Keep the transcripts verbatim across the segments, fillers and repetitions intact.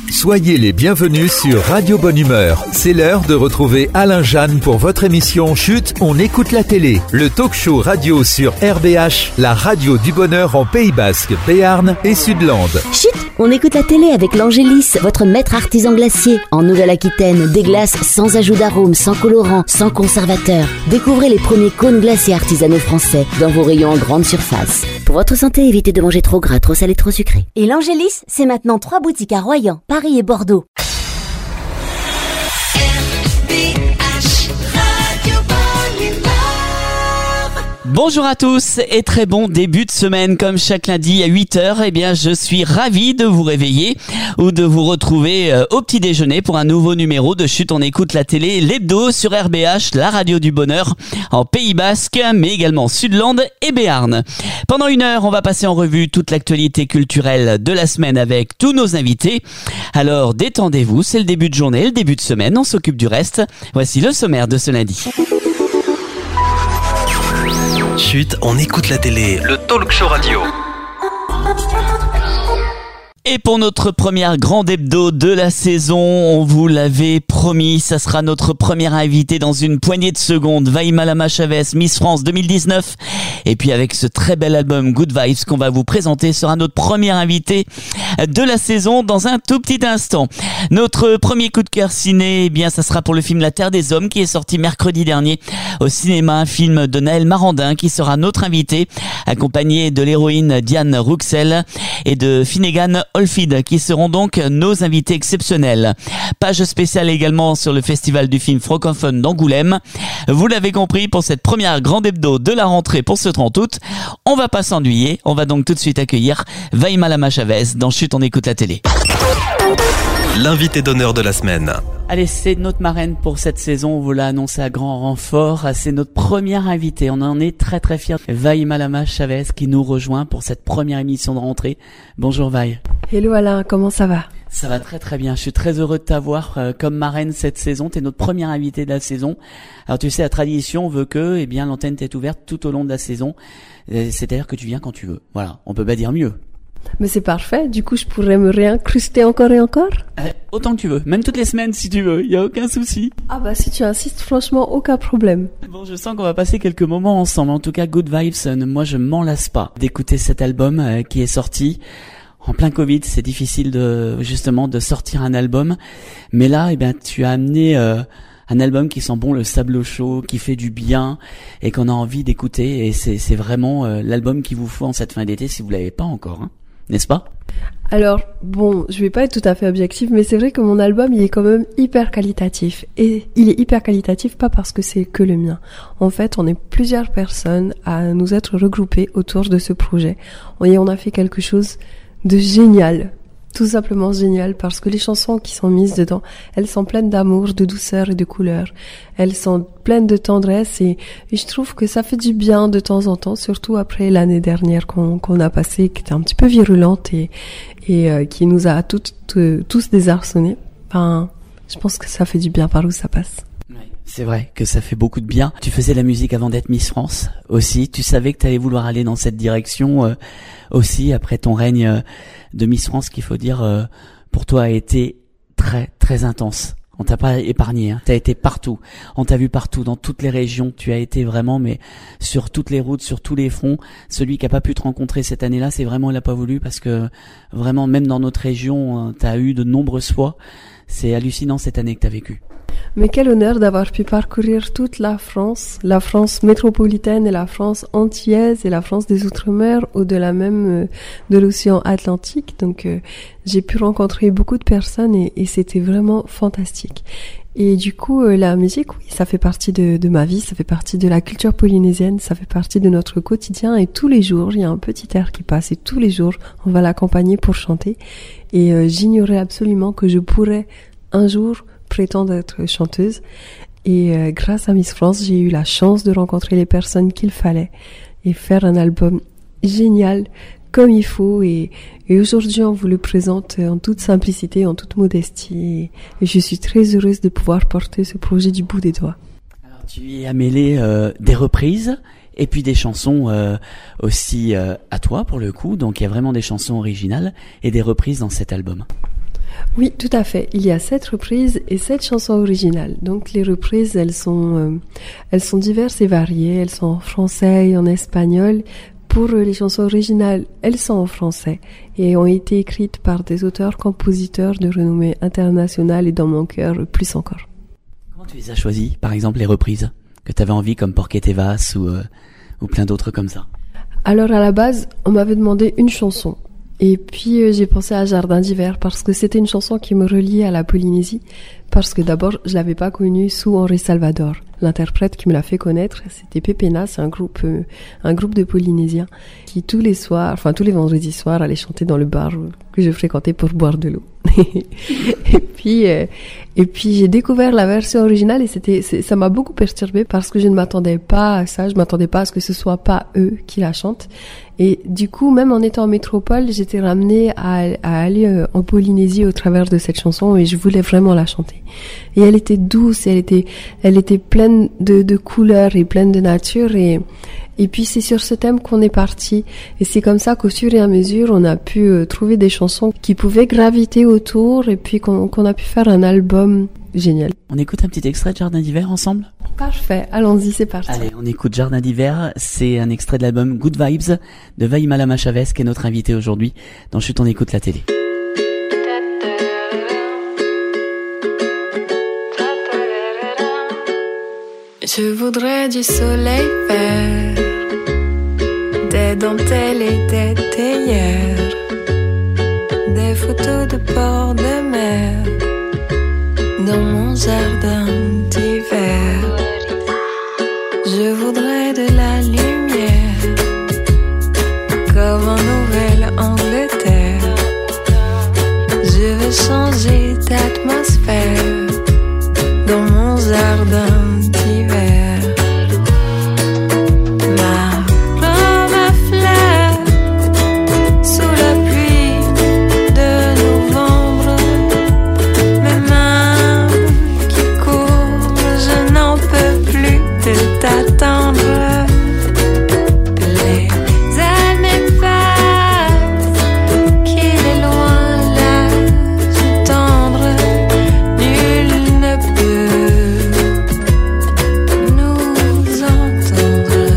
Soyez les bienvenus sur Radio Bonne Humeur. C'est l'heure de retrouver Alain Jeanne pour votre émission Chut, on écoute la télé. Le talk show radio sur R B H, la radio du bonheur en Pays Basque, Béarn et Sudland. Chut, on écoute la télé avec l'Angélis, votre maître artisan glacier. En Nouvelle-Aquitaine, des glaces sans ajout d'arôme, sans colorant, sans conservateur. Découvrez les premiers cônes glaciers artisanaux français dans vos rayons en grande surface. Pour votre santé, évitez de manger trop gras, trop salé, trop sucré. Et l'Angélis, c'est maintenant trois boutiques à Royan, Paris et Bordeaux. Bonjour à tous et très bon début de semaine. Comme chaque lundi à huit heures, eh bien, je suis ravi de vous réveiller ou de vous retrouver euh, au petit déjeuner pour un nouveau numéro de Chut, on écoute la télé, l'hebdo sur R B H, la radio du bonheur en Pays Basque, mais également Sudland et Béarn. Pendant une heure, on va passer en revue toute l'actualité culturelle de la semaine avec tous nos invités. Alors, détendez-vous, c'est le début de journée, le début de semaine, on s'occupe du reste. Voici le sommaire de ce lundi. Chut, on écoute la télé, le talk show radio. Et pour notre première grande hebdo de la saison, on vous l'avait promis, ça sera notre première invitée dans une poignée de secondes, Vaïmalama Chavez, Miss France deux mille dix-neuf. Et puis avec ce très bel album Good Vibes qu'on va vous présenter, sera notre première invitée de la saison dans un tout petit instant. Notre premier coup de cœur ciné, eh bien ça sera pour le film La Terre des Hommes qui est sorti mercredi dernier au cinéma, un film de Naël Marandin qui sera notre invité, accompagné de l'héroïne Diane Rouxel et de Finnegan Oldfield qui seront donc nos invités exceptionnels. Page spéciale également sur le festival du film francophone d'Angoulême. Vous l'avez compris, pour cette première grande hebdo de la rentrée pour ce trente août, on va pas s'ennuyer, on va donc tout de suite accueillir Vaïmalama Chavez dans Chut, on écoute la télé. L'invité d'honneur de la semaine. Allez, c'est notre marraine pour cette saison, on vous l'a annoncé à grand renfort, c'est notre première invitée, on en est très très fiers. Vaïmalama Chavez qui nous rejoint pour cette première émission de rentrée. Bonjour Vaï. Hello Alain, comment ça va ? Ça va très très bien, je suis très heureux de t'avoir euh, comme marraine cette saison, t'es notre première invitée de la saison. Alors tu sais, la tradition veut que eh bien l'antenne t'est ouverte tout au long de la saison, c'est-à-dire que tu viens quand tu veux, voilà, on peut pas dire mieux. Mais c'est parfait, du coup je pourrais me réincruster encore et encore euh, Autant que tu veux, même toutes les semaines si tu veux, y a aucun souci. Ah bah si tu insistes, franchement aucun problème. Bon, je sens qu'on va passer quelques moments ensemble, en tout cas Good Vibes, moi je m'en lasse pas d'écouter cet album euh, qui est sorti. En plein Covid, c'est difficile de justement de sortir un album, mais là, eh ben, tu as amené euh, un album qui sent bon le sable chaud, qui fait du bien et qu'on a envie d'écouter. Et c'est, c'est vraiment euh, l'album qu'il vous faut en cette fin d'été si vous l'avez pas encore, hein, n'est-ce pas ? Alors bon, je vais pas être tout à fait objective, mais c'est vrai que mon album il est quand même hyper qualitatif. Et il est hyper qualitatif pas parce que c'est que le mien. En fait, on est plusieurs personnes à nous être regroupées autour de ce projet. Et on a fait quelque chose de génial, tout simplement génial, parce que les chansons qui sont mises dedans, elles sont pleines d'amour, de douceur et de couleur. Elles sont pleines de tendresse et, et je trouve que ça fait du bien de temps en temps, surtout après l'année dernière qu'on, qu'on a passée, qui était un petit peu virulente et, et euh, qui nous a toutes, euh, tous désarçonnés. Enfin, je pense que ça fait du bien par où ça passe. C'est vrai que ça fait beaucoup de bien. Tu faisais la musique avant d'être Miss France aussi. Tu savais que tu allais vouloir aller dans cette direction euh, aussi après ton règne euh, de Miss France, qu'il faut dire euh, pour toi a été très très intense. On t'a pas épargné, hein. T'as été partout. On t'a vu partout, dans toutes les régions. Tu as été vraiment, mais sur toutes les routes, sur tous les fronts. Celui qui a pas pu te rencontrer cette année-là, c'est vraiment il a pas voulu parce que vraiment même dans notre région, hein, t'as eu de nombreuses fois. C'est hallucinant cette année que t'as vécu. Mais quel honneur d'avoir pu parcourir toute la France, la France métropolitaine et la France antillaise et la France des Outre-mer, au-delà même euh, de l'océan Atlantique. Donc euh, j'ai pu rencontrer beaucoup de personnes et, et c'était vraiment fantastique. Et du coup, euh, la musique, oui, ça fait partie de, de ma vie, ça fait partie de la culture polynésienne, ça fait partie de notre quotidien. Et tous les jours, il y a un petit air qui passe et tous les jours, on va l'accompagner pour chanter. Et euh, j'ignorais absolument que je pourrais un jour prétendre être chanteuse. Et euh, grâce à Miss France, j'ai eu la chance de rencontrer les personnes qu'il fallait et faire un album génial comme il faut. Et, et aujourd'hui, on vous le présente en toute simplicité, en toute modestie. Et, et je suis très heureuse de pouvoir porter ce projet du bout des doigts. Alors, tu y as mêlé euh, des reprises et puis des chansons euh, aussi euh, à toi pour le coup. Donc, il y a vraiment des chansons originales et des reprises dans cet album. Oui, tout à fait. Il y a sept reprises et sept chansons originales. Donc les reprises, elles sont, euh, elles sont diverses et variées. Elles sont en français et en espagnol. Pour les chansons originales, elles sont en français et ont été écrites par des auteurs-compositeurs de renommée internationale et dans mon cœur, plus encore. Comment tu les as choisies, par exemple les reprises que tu avais envie, comme Porque te vas ou, euh, ou plein d'autres comme ça? Alors à la base, on m'avait demandé une chanson. Et puis euh, j'ai pensé à Jardin d'hiver parce que c'était une chanson qui me reliait à la Polynésie. Parce que d'abord, je l'avais pas connue sous Henri Salvador. L'interprète qui me l'a fait connaître, c'était Pepena, c'est un groupe, euh, un groupe de Polynésiens qui tous les soirs, enfin tous les vendredis soirs, allaient chanter dans le bar que je fréquentais pour boire de l'eau. et puis, euh, et puis j'ai découvert la version originale et c'était, c'est, ça m'a beaucoup perturbée parce que je ne m'attendais pas à ça, je m'attendais pas à ce que ce soit pas eux qui la chantent. Et du coup, même en étant en métropole, j'étais ramenée à, à aller euh, en Polynésie au travers de cette chanson et je voulais vraiment la chanter. Et elle était douce, elle était, elle était pleine de, de couleurs et pleine de nature et, et puis c'est sur ce thème qu'on est parti. Et c'est comme ça qu'au fur et à mesure, on a pu euh, trouver des chansons qui pouvaient graviter autour et puis qu'on, qu'on a pu faire un album génial. On écoute un petit extrait de Jardin d'hiver ensemble? Parfait, allons-y, c'est parti. Allez, on écoute Jardin d'hiver, c'est un extrait de l'album Good Vibes de Vaïma Lama Chavez qui est notre invité aujourd'hui dans Chut, on écoute la télé. Je voudrais du soleil vert, des dentelles et des théières, des photos de bord de mer dans mon jardin d'hiver. Je voudrais de la lumière comme en Nouvelle-Angleterre. Je veux changer d'atmosphère dans mon jardin d'hiver. Ma robe fleur sous la pluie de novembre. Mes mains qui courent, je n'en peux plus de t'attendre. Les années passent, qu'il est loin l'âge tendre. Nul ne peut nous entendre.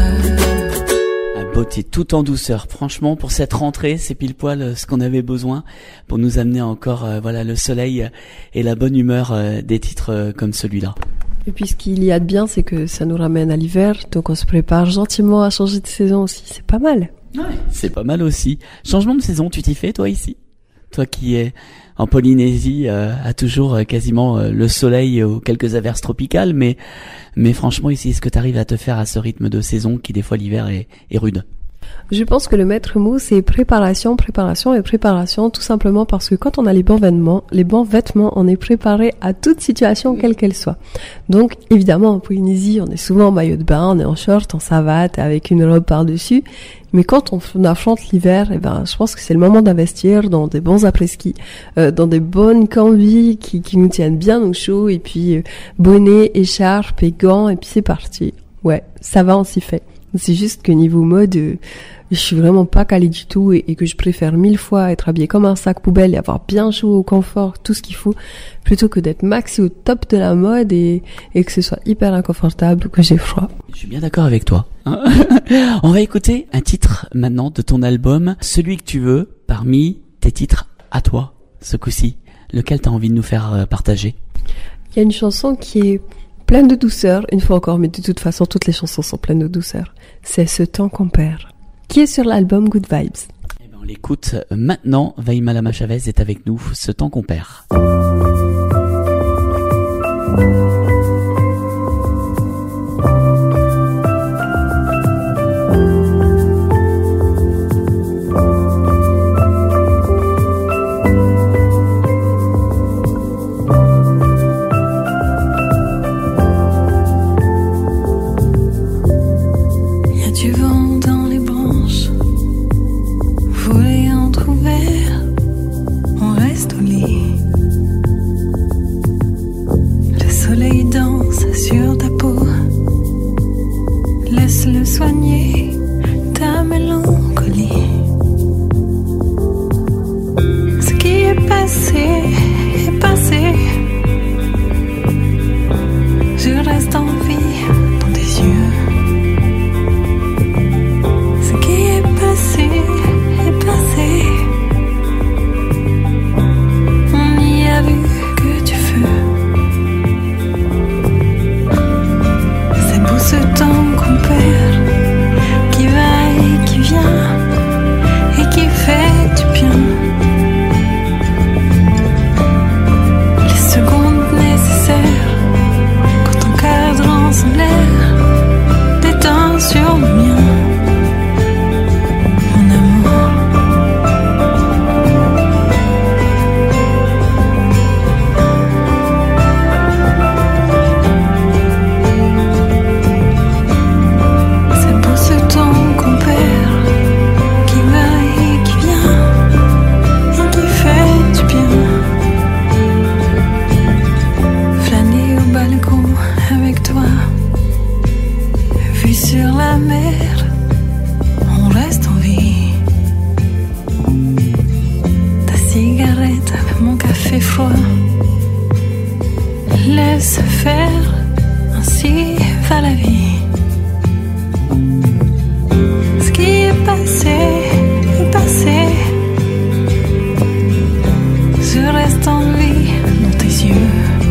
Un beauté tout en douceur. Franchement, pour cette rentrée, c'est pile poil ce qu'on avait besoin pour nous amener encore euh, voilà le soleil et la bonne humeur euh, des titres euh, comme celui-là. Et puis ce qu'il y a de bien, c'est que ça nous ramène à l'hiver, donc on se prépare gentiment à changer de saison aussi, c'est pas mal. Ouais, c'est pas mal aussi. Changement de saison, tu t'y fais toi ici? Toi qui es en Polynésie, euh, a toujours euh, quasiment euh, le soleil ou quelques averses tropicales, mais mais franchement ici, est-ce que tu arrives à te faire à ce rythme de saison qui des fois l'hiver est, est rude? Je pense que le maître mot, c'est préparation, préparation et préparation, tout simplement parce que quand on a les bons vêtements, les bons vêtements, on est préparé à toute situation, quelle qu'elle soit. Donc, évidemment, en Polynésie, on est souvent en maillot de bain, on est en short, en savate, avec une robe par-dessus. Mais quand on affronte l'hiver, eh ben, je pense que c'est le moment d'investir dans des bons après-ski, euh, dans des bonnes combis qui, qui nous tiennent bien au chaud, et puis euh, bonnet, écharpe et gants, et puis c'est parti. Ouais, ça va, on s'y fait. C'est juste que niveau mode, euh, je suis vraiment pas calée du tout et, et que je préfère mille fois être habillée comme un sac poubelle et avoir bien chaud, au confort, tout ce qu'il faut, plutôt que d'être maxi au top de la mode et, et que ce soit hyper inconfortable ou que j'ai froid. Je suis bien d'accord avec toi. On va écouter un titre maintenant de ton album, celui que tu veux, parmi tes titres à toi, ce coup-ci. Lequel t'as envie de nous faire partager? Il y a une chanson qui est pleine de douceur, une fois encore, mais de toute façon, toutes les chansons sont pleines de douceur. C'est Ce temps qu'on perd, qui est sur l'album Good Vibes. Eh ben, on l'écoute maintenant. Vaïma Lama Chavez est avec nous, Ce temps qu'on perd. Le soleil fait froid. Laisse faire, ainsi va la vie. Ce qui est passé, est passé. Je reste en vie dans tes yeux.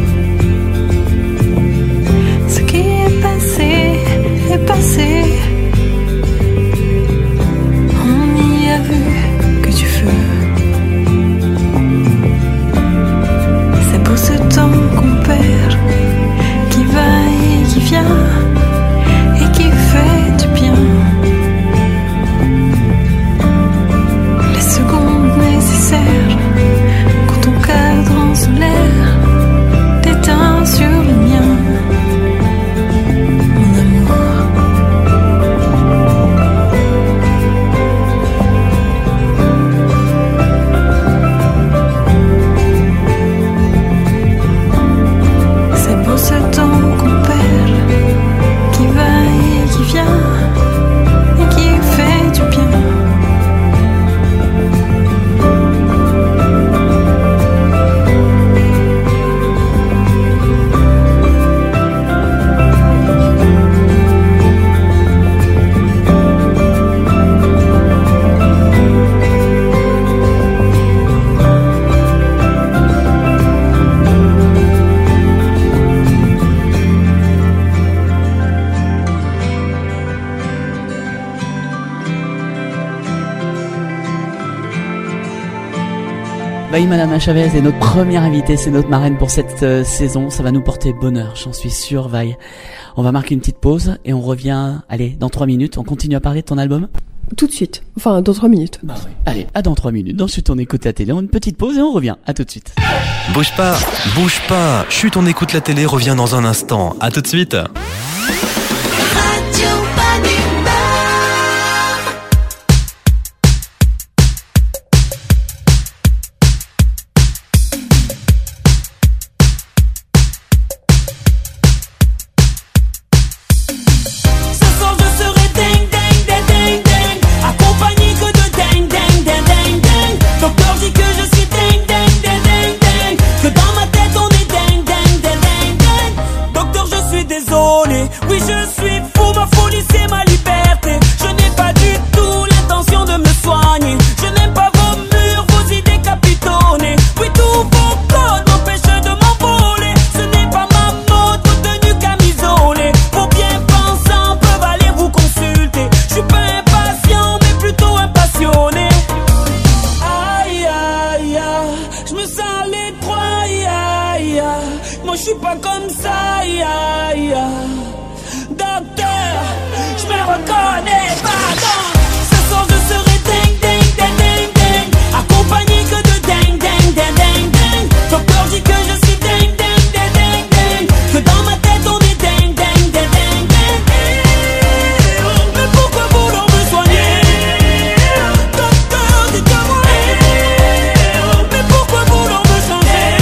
Ce qui est passé, est passé. On n'y a vu que du feu. C'est pour ce temps qu'on perd, qui va et qui vient, et qui fait du bien. Les secondes nécessaires, quand ton cadran solaire t'éteint sur le mien. Mon amour. C'est beau ce temps qu'on perd, qui va et qui vient, et qui fait du bien. Baïma Lama Chavez est notre première invitée, c'est notre marraine pour cette euh, saison. Ça va nous porter bonheur, j'en suis sûr, Vaille. On va marquer une petite pause et on revient, allez, dans trois minutes. On continue à parler de ton album ? Tout de suite. Enfin, dans trois minutes. Bah oui. Allez, à dans trois minutes. Ensuite, on écoute la télé. On a une petite pause et on revient. À tout de suite. Bouge pas, bouge pas. Chut, on écoute la télé, revient dans un instant. À tout de suite. Oui, je suis fou, ma folie c'est ma liberté. Je n'ai pas du tout l'intention de me soigner. Je n'aime pas vos murs, vos idées capitonnées. Oui, tous vos codes m'empêchent de m'envoler. Ce n'est pas ma mode, vos tenues camisolées. Vos bien pensants peuvent aller vous consulter. Je suis pas impatient, mais plutôt impassionné. Aïe, aïe, aïe, je me sens l'étroit, aïe, aïe, aïe. Moi je suis pas comme ça, aïe, aïe, aïe. Docteur, je me reconnais pas dans. Ce soir je serai ding ding ding ding ding, accompagné que de ding ding ding ding ding. Docteur dit que je suis ding ding ding ding ding, que dans ma tête on est ding ding ding ding ding. Mais pourquoi vouloir me soigner? Docteur, dites-moi. Mais pourquoi vouloir me changer?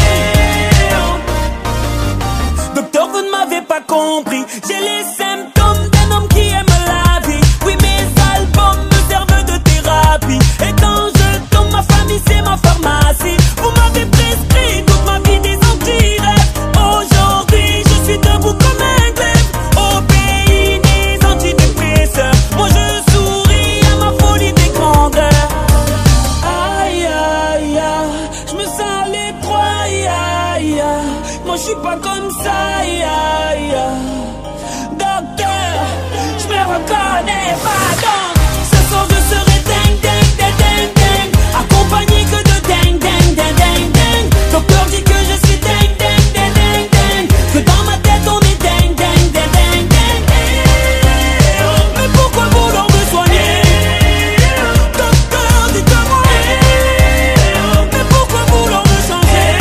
Docteur, vous ne m'avez pas compris. J'ai les symptômes d'un homme qui aime la vie. Oui, mes albums me servent de thérapie. Et quand je tombe, ma famille c'est ma pharmacie. Vous m'avez prescrit toute ma vie des anti-rêves. Aujourd'hui, je suis debout comme un glaive. Au pays des antidépresseurs, moi je souris à ma folie des grandeurs. Aïe, aïe, aïe, je me sens l'étroit, aïe, aïe, aïe. Moi je suis pas comme ça, aïe, aïe, aïe. Docteur, je me reconnais pas donc. Ce soir je serai ding ding ding ding ding, accompagné que de ding ding ding ding ding. Docteur dit que je suis ding ding ding ding ding, que dans ma tête on est ding ding ding ding ding. Mais pourquoi vouloir me soigner? Docteur, dites-moi. Mais pourquoi vouloir me changer?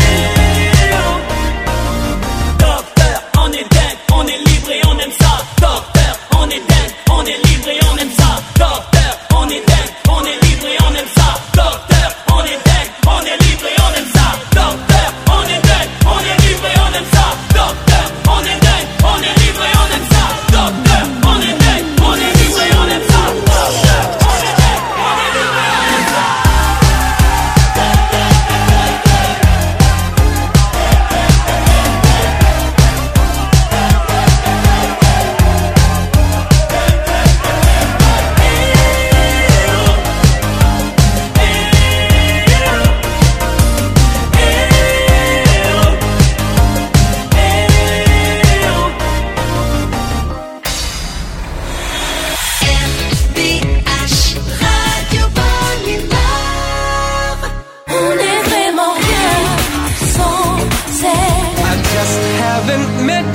Docteur, on est dingue, on est libre et on aime ça. Docteur, on est dingue, on est libre et on aime ça. Docteur.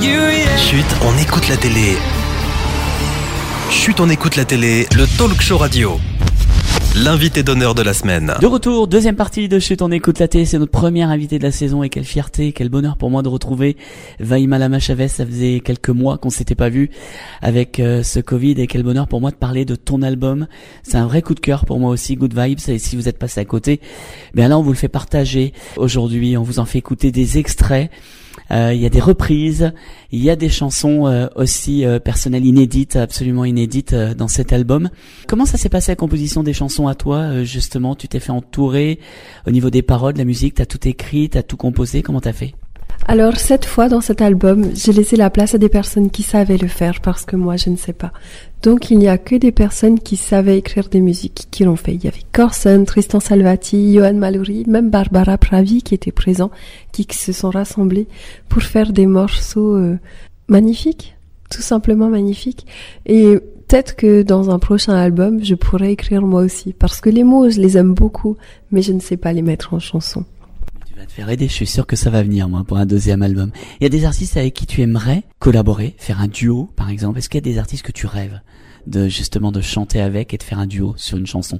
you, yeah. Chut, on écoute la télé. Chut, on écoute la télé, le talk show radio. L'invité d'honneur de la semaine. De retour, deuxième partie de Chut, on écoute la télé, c'est notre première invitée de la saison et quelle fierté, quel bonheur pour moi de retrouver Vaïma Lama Chavez. Ça faisait quelques mois qu'on s'était pas vu avec euh, ce Covid et quel bonheur pour moi de parler de ton album. C'est un vrai coup de cœur pour moi aussi, Good Vibes, et si vous êtes passé à côté, bien là on vous le fait partager. Aujourd'hui, on vous en fait écouter des extraits. Euh, il y a des reprises, il y a des chansons euh, aussi euh, personnelles inédites, absolument inédites euh, dans cet album. Comment ça s'est passé la composition des chansons à toi euh, justement? Tu t'es fait entourer au niveau des paroles, de la musique, t'as tout écrit, t'as tout composé, comment t'as fait? Alors cette fois dans cet album, j'ai laissé la place à des personnes qui savaient le faire parce que moi je ne sais pas. Donc il n'y a que des personnes qui savaient écrire des musiques qui l'ont fait. Il y avait Corson, Tristan Salvati, Johan Mallory, même Barbara Pravi qui était présent, qui se sont rassemblés pour faire des morceaux euh, magnifiques, tout simplement magnifiques. Et peut-être que dans un prochain album, je pourrais écrire moi aussi parce que les mots, je les aime beaucoup, mais je ne sais pas les mettre en chanson. Va te faire aider, je suis sûr que ça va venir moi pour un deuxième album. Il y a des artistes avec qui tu aimerais collaborer, faire un duo par exemple. Est-ce qu'il y a des artistes que tu rêves de justement de chanter avec et de faire un duo sur une chanson?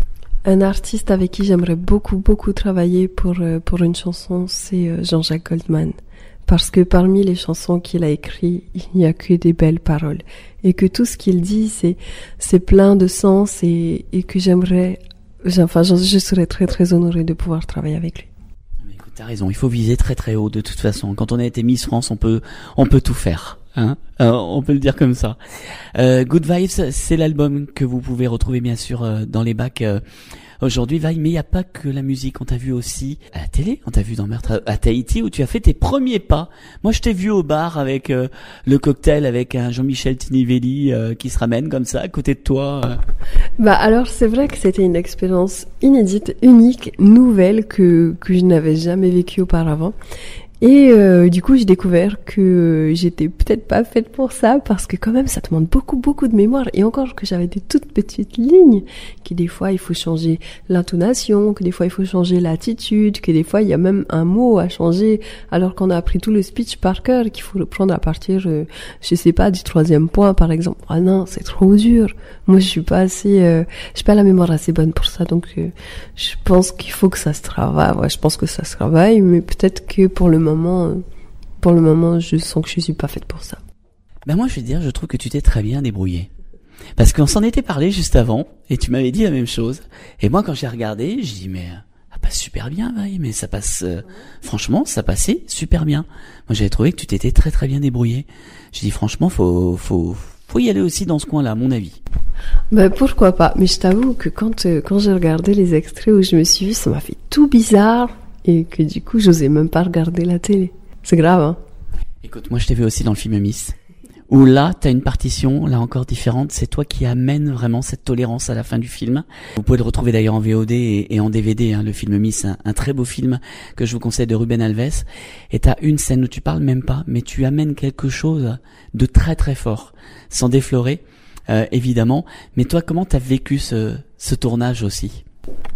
Un artiste avec qui j'aimerais beaucoup beaucoup travailler pour euh, pour une chanson, c'est euh, Jean-Jacques Goldman, parce que parmi les chansons qu'il a écrites, il n'y a que des belles paroles et que tout ce qu'il dit c'est c'est plein de sens et et que j'aimerais, enfin je, je serais très très honorée de pouvoir travailler avec lui. T'as raison, il faut viser très très haut de toute façon. Quand on a été Miss France, on peut on peut tout faire, hein. Euh, on peut le dire comme ça. Euh, Good Vibes, c'est l'album que vous pouvez retrouver bien sûr euh, dans les bacs euh, aujourd'hui, Vaille. Mais il y a pas que la musique. On t'a vu aussi à la télé. On t'a vu dans Meurtre à Tahiti où tu as fait tes premiers pas. Moi, je t'ai vu au bar avec euh, le cocktail avec un Jean-Michel Tinivelli euh, qui se ramène comme ça à côté de toi. Euh. Bah alors c'est vrai que c'était une expérience inédite, unique, nouvelle que que je n'avais jamais vécue auparavant. Et euh, du coup, j'ai découvert que j'étais peut-être pas faite pour ça parce que quand même, ça demande beaucoup, beaucoup de mémoire. Et encore que j'avais des toutes petites lignes, que des fois, il faut changer l'intonation, que des fois, il faut changer l'attitude, que des fois, il y a même un mot à changer alors qu'on a appris tout le speech par cœur, qu'il faut le prendre à partir, euh, je sais pas, du troisième point, par exemple. Ah non, c'est trop dur. Moi, je suis pas assez, euh, je suis pas la mémoire assez bonne pour ça. Donc, euh, je pense qu'il faut que ça se travaille. Ouais, je pense que ça se travaille, mais peut-être que pour le moment, pour le moment, je sens que je suis pas faite pour ça. Ben moi, je vais te dire, je trouve que tu t'es très bien débrouillée. Parce qu'on s'en était parlé juste avant, et tu m'avais dit la même chose. Et moi, quand j'ai regardé, j'ai dit, mais ça passe super bien, Vaille, mais ça passe, euh, franchement, ça passait super bien. Moi, j'avais trouvé que tu t'étais très très bien débrouillée. J'ai dit, franchement, faut, faut, faut y aller aussi dans ce coin-là, à mon avis. Ben pourquoi pas. Mais je t'avoue que quand, euh, quand j'ai regardé les extraits où je me suis vue, ça m'a fait tout bizarre. Et que du coup, j'osais même pas regarder la télé. C'est grave, hein. Écoute, moi je t'ai vu aussi dans le film Miss, où là, t'as une partition, là encore différente. C'est toi qui amène vraiment cette tolérance à la fin du film. Vous pouvez le retrouver d'ailleurs en V O D et, et en D V D, hein, le film Miss, un, un très beau film que je vous conseille de Ruben Alves. Et t'as une scène où tu parles même pas, mais tu amènes quelque chose de très très fort, sans déflorer, euh, évidemment. Mais toi, comment t'as vécu ce, ce tournage aussi ?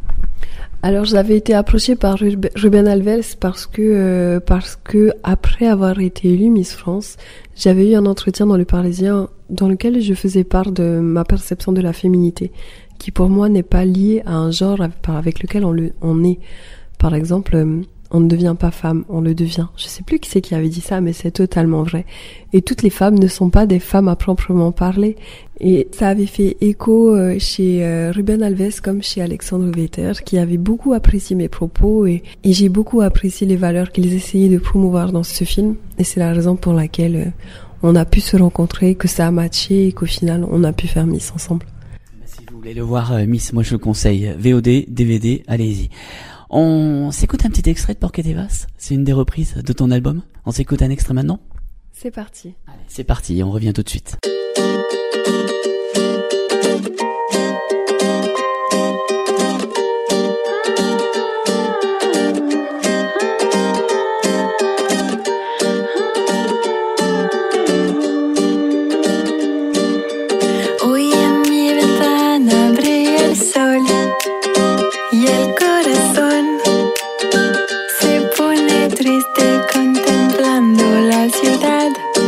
Alors j'avais été approchée par Ruben Alves parce que euh, parce que après avoir été élue Miss France, j'avais eu un entretien dans Le Parisien dans lequel je faisais part de ma perception de la féminité, qui pour moi n'est pas liée à un genre avec lequel on le on est. Par exemple, euh, on ne devient pas femme, on le devient. Je sais plus qui c'est qui avait dit ça, mais c'est totalement vrai. Et toutes les femmes ne sont pas des femmes à proprement parler. Et ça avait fait écho euh, chez euh, Ruben Alves comme chez Alexandre Vetter, qui avait beaucoup apprécié mes propos et, et j'ai beaucoup apprécié les valeurs qu'ils essayaient de promouvoir dans ce film. Et c'est la raison pour laquelle euh, on a pu se rencontrer, que ça a matché et qu'au final on a pu faire Miss ensemble. Si vous voulez le voir, euh, Miss, moi je le conseille. V O D, D V D, allez-y. On s'écoute un petit extrait de Porque te vas. C'est une des reprises de ton album. On s'écoute un extrait maintenant ? C'est parti. Allez, c'est parti, on revient tout de suite. Hoy en mi ventana brilla el sol y el corazón se pone triste contemplando la ciudad.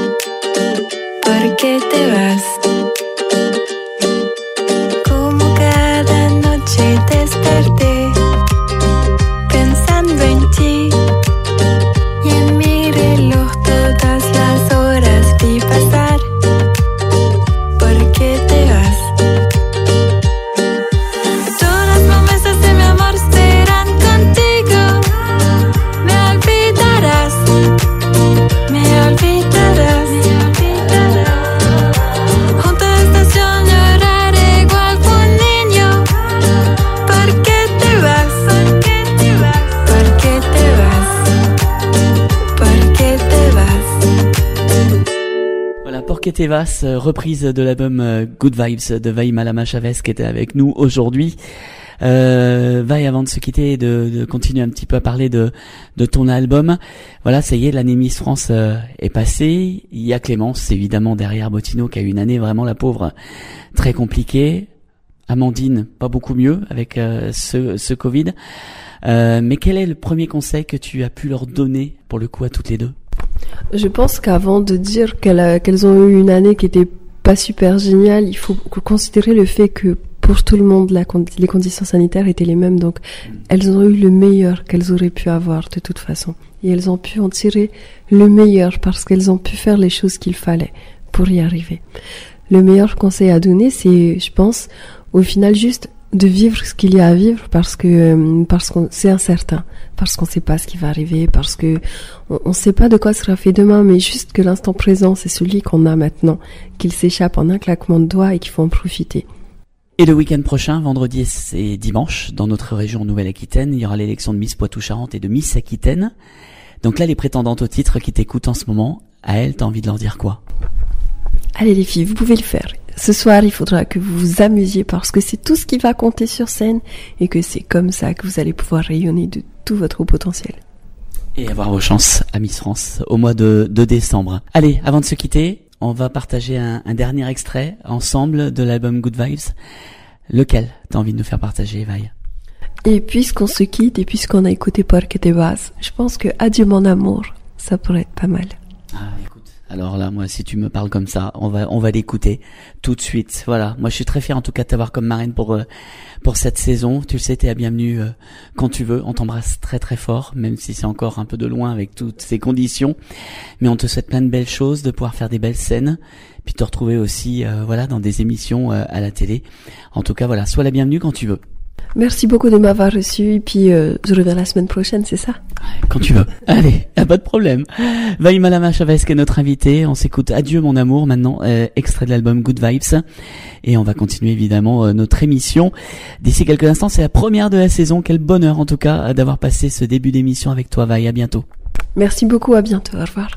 Que Te Vas, reprise de l'album Good Vibes de Vai Malama Chavez qui était avec nous aujourd'hui. Euh, Vai, avant de se quitter, de, de continuer un petit peu à parler de, de ton album. Voilà, ça y est, l'année Miss France euh, est passée. Il y a Clémence, évidemment, derrière Bottineau, qui a eu une année vraiment, la pauvre, très compliquée. Amandine, pas beaucoup mieux avec euh, ce, ce Covid. Euh, mais quel est le premier conseil que tu as pu leur donner, pour le coup, à toutes les deux? Je pense qu'avant de dire qu'elle a, qu'elles ont eu une année qui était pas super géniale, il faut considérer le fait que pour tout le monde, la, les conditions sanitaires étaient les mêmes, donc elles ont eu le meilleur qu'elles auraient pu avoir de toute façon. Et elles ont pu en tirer le meilleur parce qu'elles ont pu faire les choses qu'il fallait pour y arriver. Le meilleur conseil à donner, c'est, je pense, au final juste de vivre ce qu'il y a à vivre parce que parce qu'on c'est incertain, parce qu'on sait pas ce qui va arriver, parce que on, on sait pas de quoi sera fait demain, mais juste que l'instant présent, c'est celui qu'on a maintenant, qu'il s'échappe en un claquement de doigts et qu'il faut en profiter. Et le week-end prochain, vendredi et dimanche, dans notre région Nouvelle-Aquitaine, il y aura l'élection de Miss Poitou-Charentes et de Miss Aquitaine. Donc là, les prétendantes au titre qui t'écoutent en ce moment, à elles, t'as envie de leur dire quoi? Allez les filles, vous pouvez le faire. Ce soir, il faudra que vous vous amusiez parce que c'est tout ce qui va compter sur scène et que c'est comme ça que vous allez pouvoir rayonner de tout votre haut potentiel. Et avoir vos chances à Miss France au mois de, de décembre. Allez, avant de se quitter, on va partager un, un dernier extrait ensemble de l'album Good Vibes. Lequel t'as envie de nous faire partager, Vai? Et puisqu'on se quitte et puisqu'on a écouté Por Que Te Vas, je pense que Adieu mon amour, ça pourrait être pas mal. Ah, écoute. Alors là, moi, si tu me parles comme ça, on va, on va l'écouter tout de suite. Voilà. Moi, je suis très fier, en tout cas, de t'avoir comme marraine pour, euh, pour cette saison. Tu le sais, t'es la bienvenue, euh, quand tu veux. On t'embrasse très, très fort, même si c'est encore un peu de loin avec toutes ces conditions. Mais on te souhaite plein de belles choses, de pouvoir faire des belles scènes, puis te retrouver aussi, euh, voilà, dans des émissions, euh, à la télé. En tout cas, voilà. Sois la bienvenue quand tu veux. Merci beaucoup de m'avoir reçu et puis euh, je reviens la semaine prochaine, c'est ça? Quand tu veux. Allez, y a pas de problème. Vai Malama Chavez qui est notre invité. On s'écoute Adieu mon amour maintenant, euh, extrait de l'album Good Vibes. Et on va continuer évidemment euh, notre émission. D'ici quelques instants, c'est la première de la saison. Quel bonheur en tout cas d'avoir passé ce début d'émission avec toi, Vai. À bientôt. Merci beaucoup, à bientôt. Au revoir.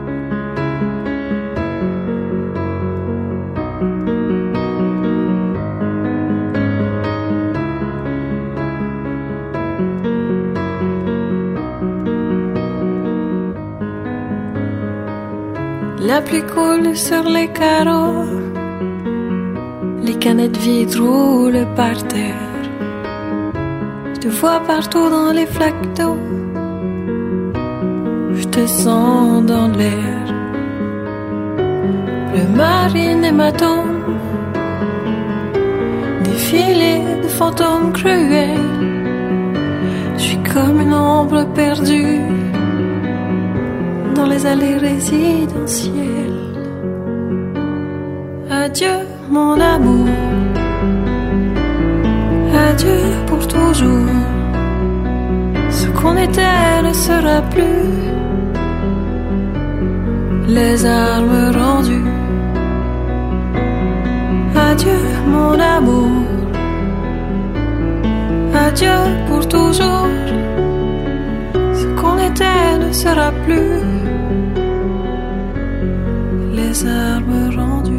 La pluie coule sur les carreaux, les canettes vides roulent par terre. Je te vois partout dans les flaques d'eau, je te sens dans l'air. Bleu marine et matin, défilé de fantômes cruels. Je suis comme une ombre perdue dans les allées résidentielles. Adieu mon amour, adieu pour toujours. Ce qu'on était ne sera plus. Les armes rendues. Adieu mon amour, adieu pour toujours. Ce qu'on était ne sera plus. Les armes rendues.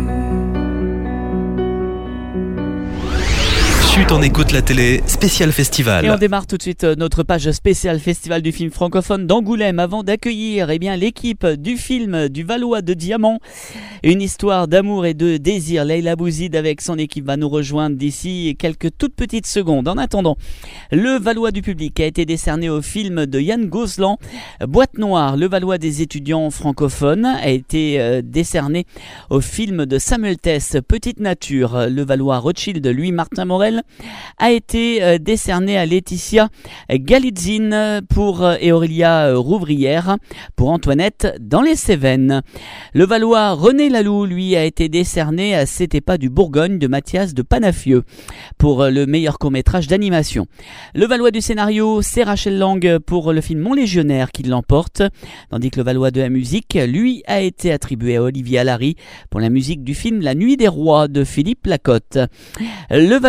Chut, on écoute la télé, spécial festival. Et on démarre tout de suite notre page spéciale festival du film francophone d'Angoulême avant d'accueillir eh bien, l'équipe du film du Valois de Diamant. Une histoire d'amour et de désir. Leïla Bouzid avec son équipe va nous rejoindre d'ici quelques toutes petites secondes. En attendant, le Valois du public a été décerné au film de Yann Gozlan. Boîte Noire, le Valois des étudiants francophones, a été euh, décerné au film de Samuel Tess, Petite Nature. Le Valois Rothschild, lui, Martin Morel, a été euh, décerné à Laetitia Galitzine pour, euh, et Aurélia Rouvrière pour Antoinette dans les Cévennes. Le Valois René Laloux, lui, a été décerné à C'était pas du Bourgogne de Mathias de Panafieux pour le meilleur court-métrage d'animation. Le Valois du scénario, c'est Rachel Lang pour le film Mon Légionnaire qui l'emporte, tandis que le Valois de la musique, lui, a été attribué à Olivier Allary pour la musique du film La Nuit des Rois de Philippe Lacotte. Le Valois de la mise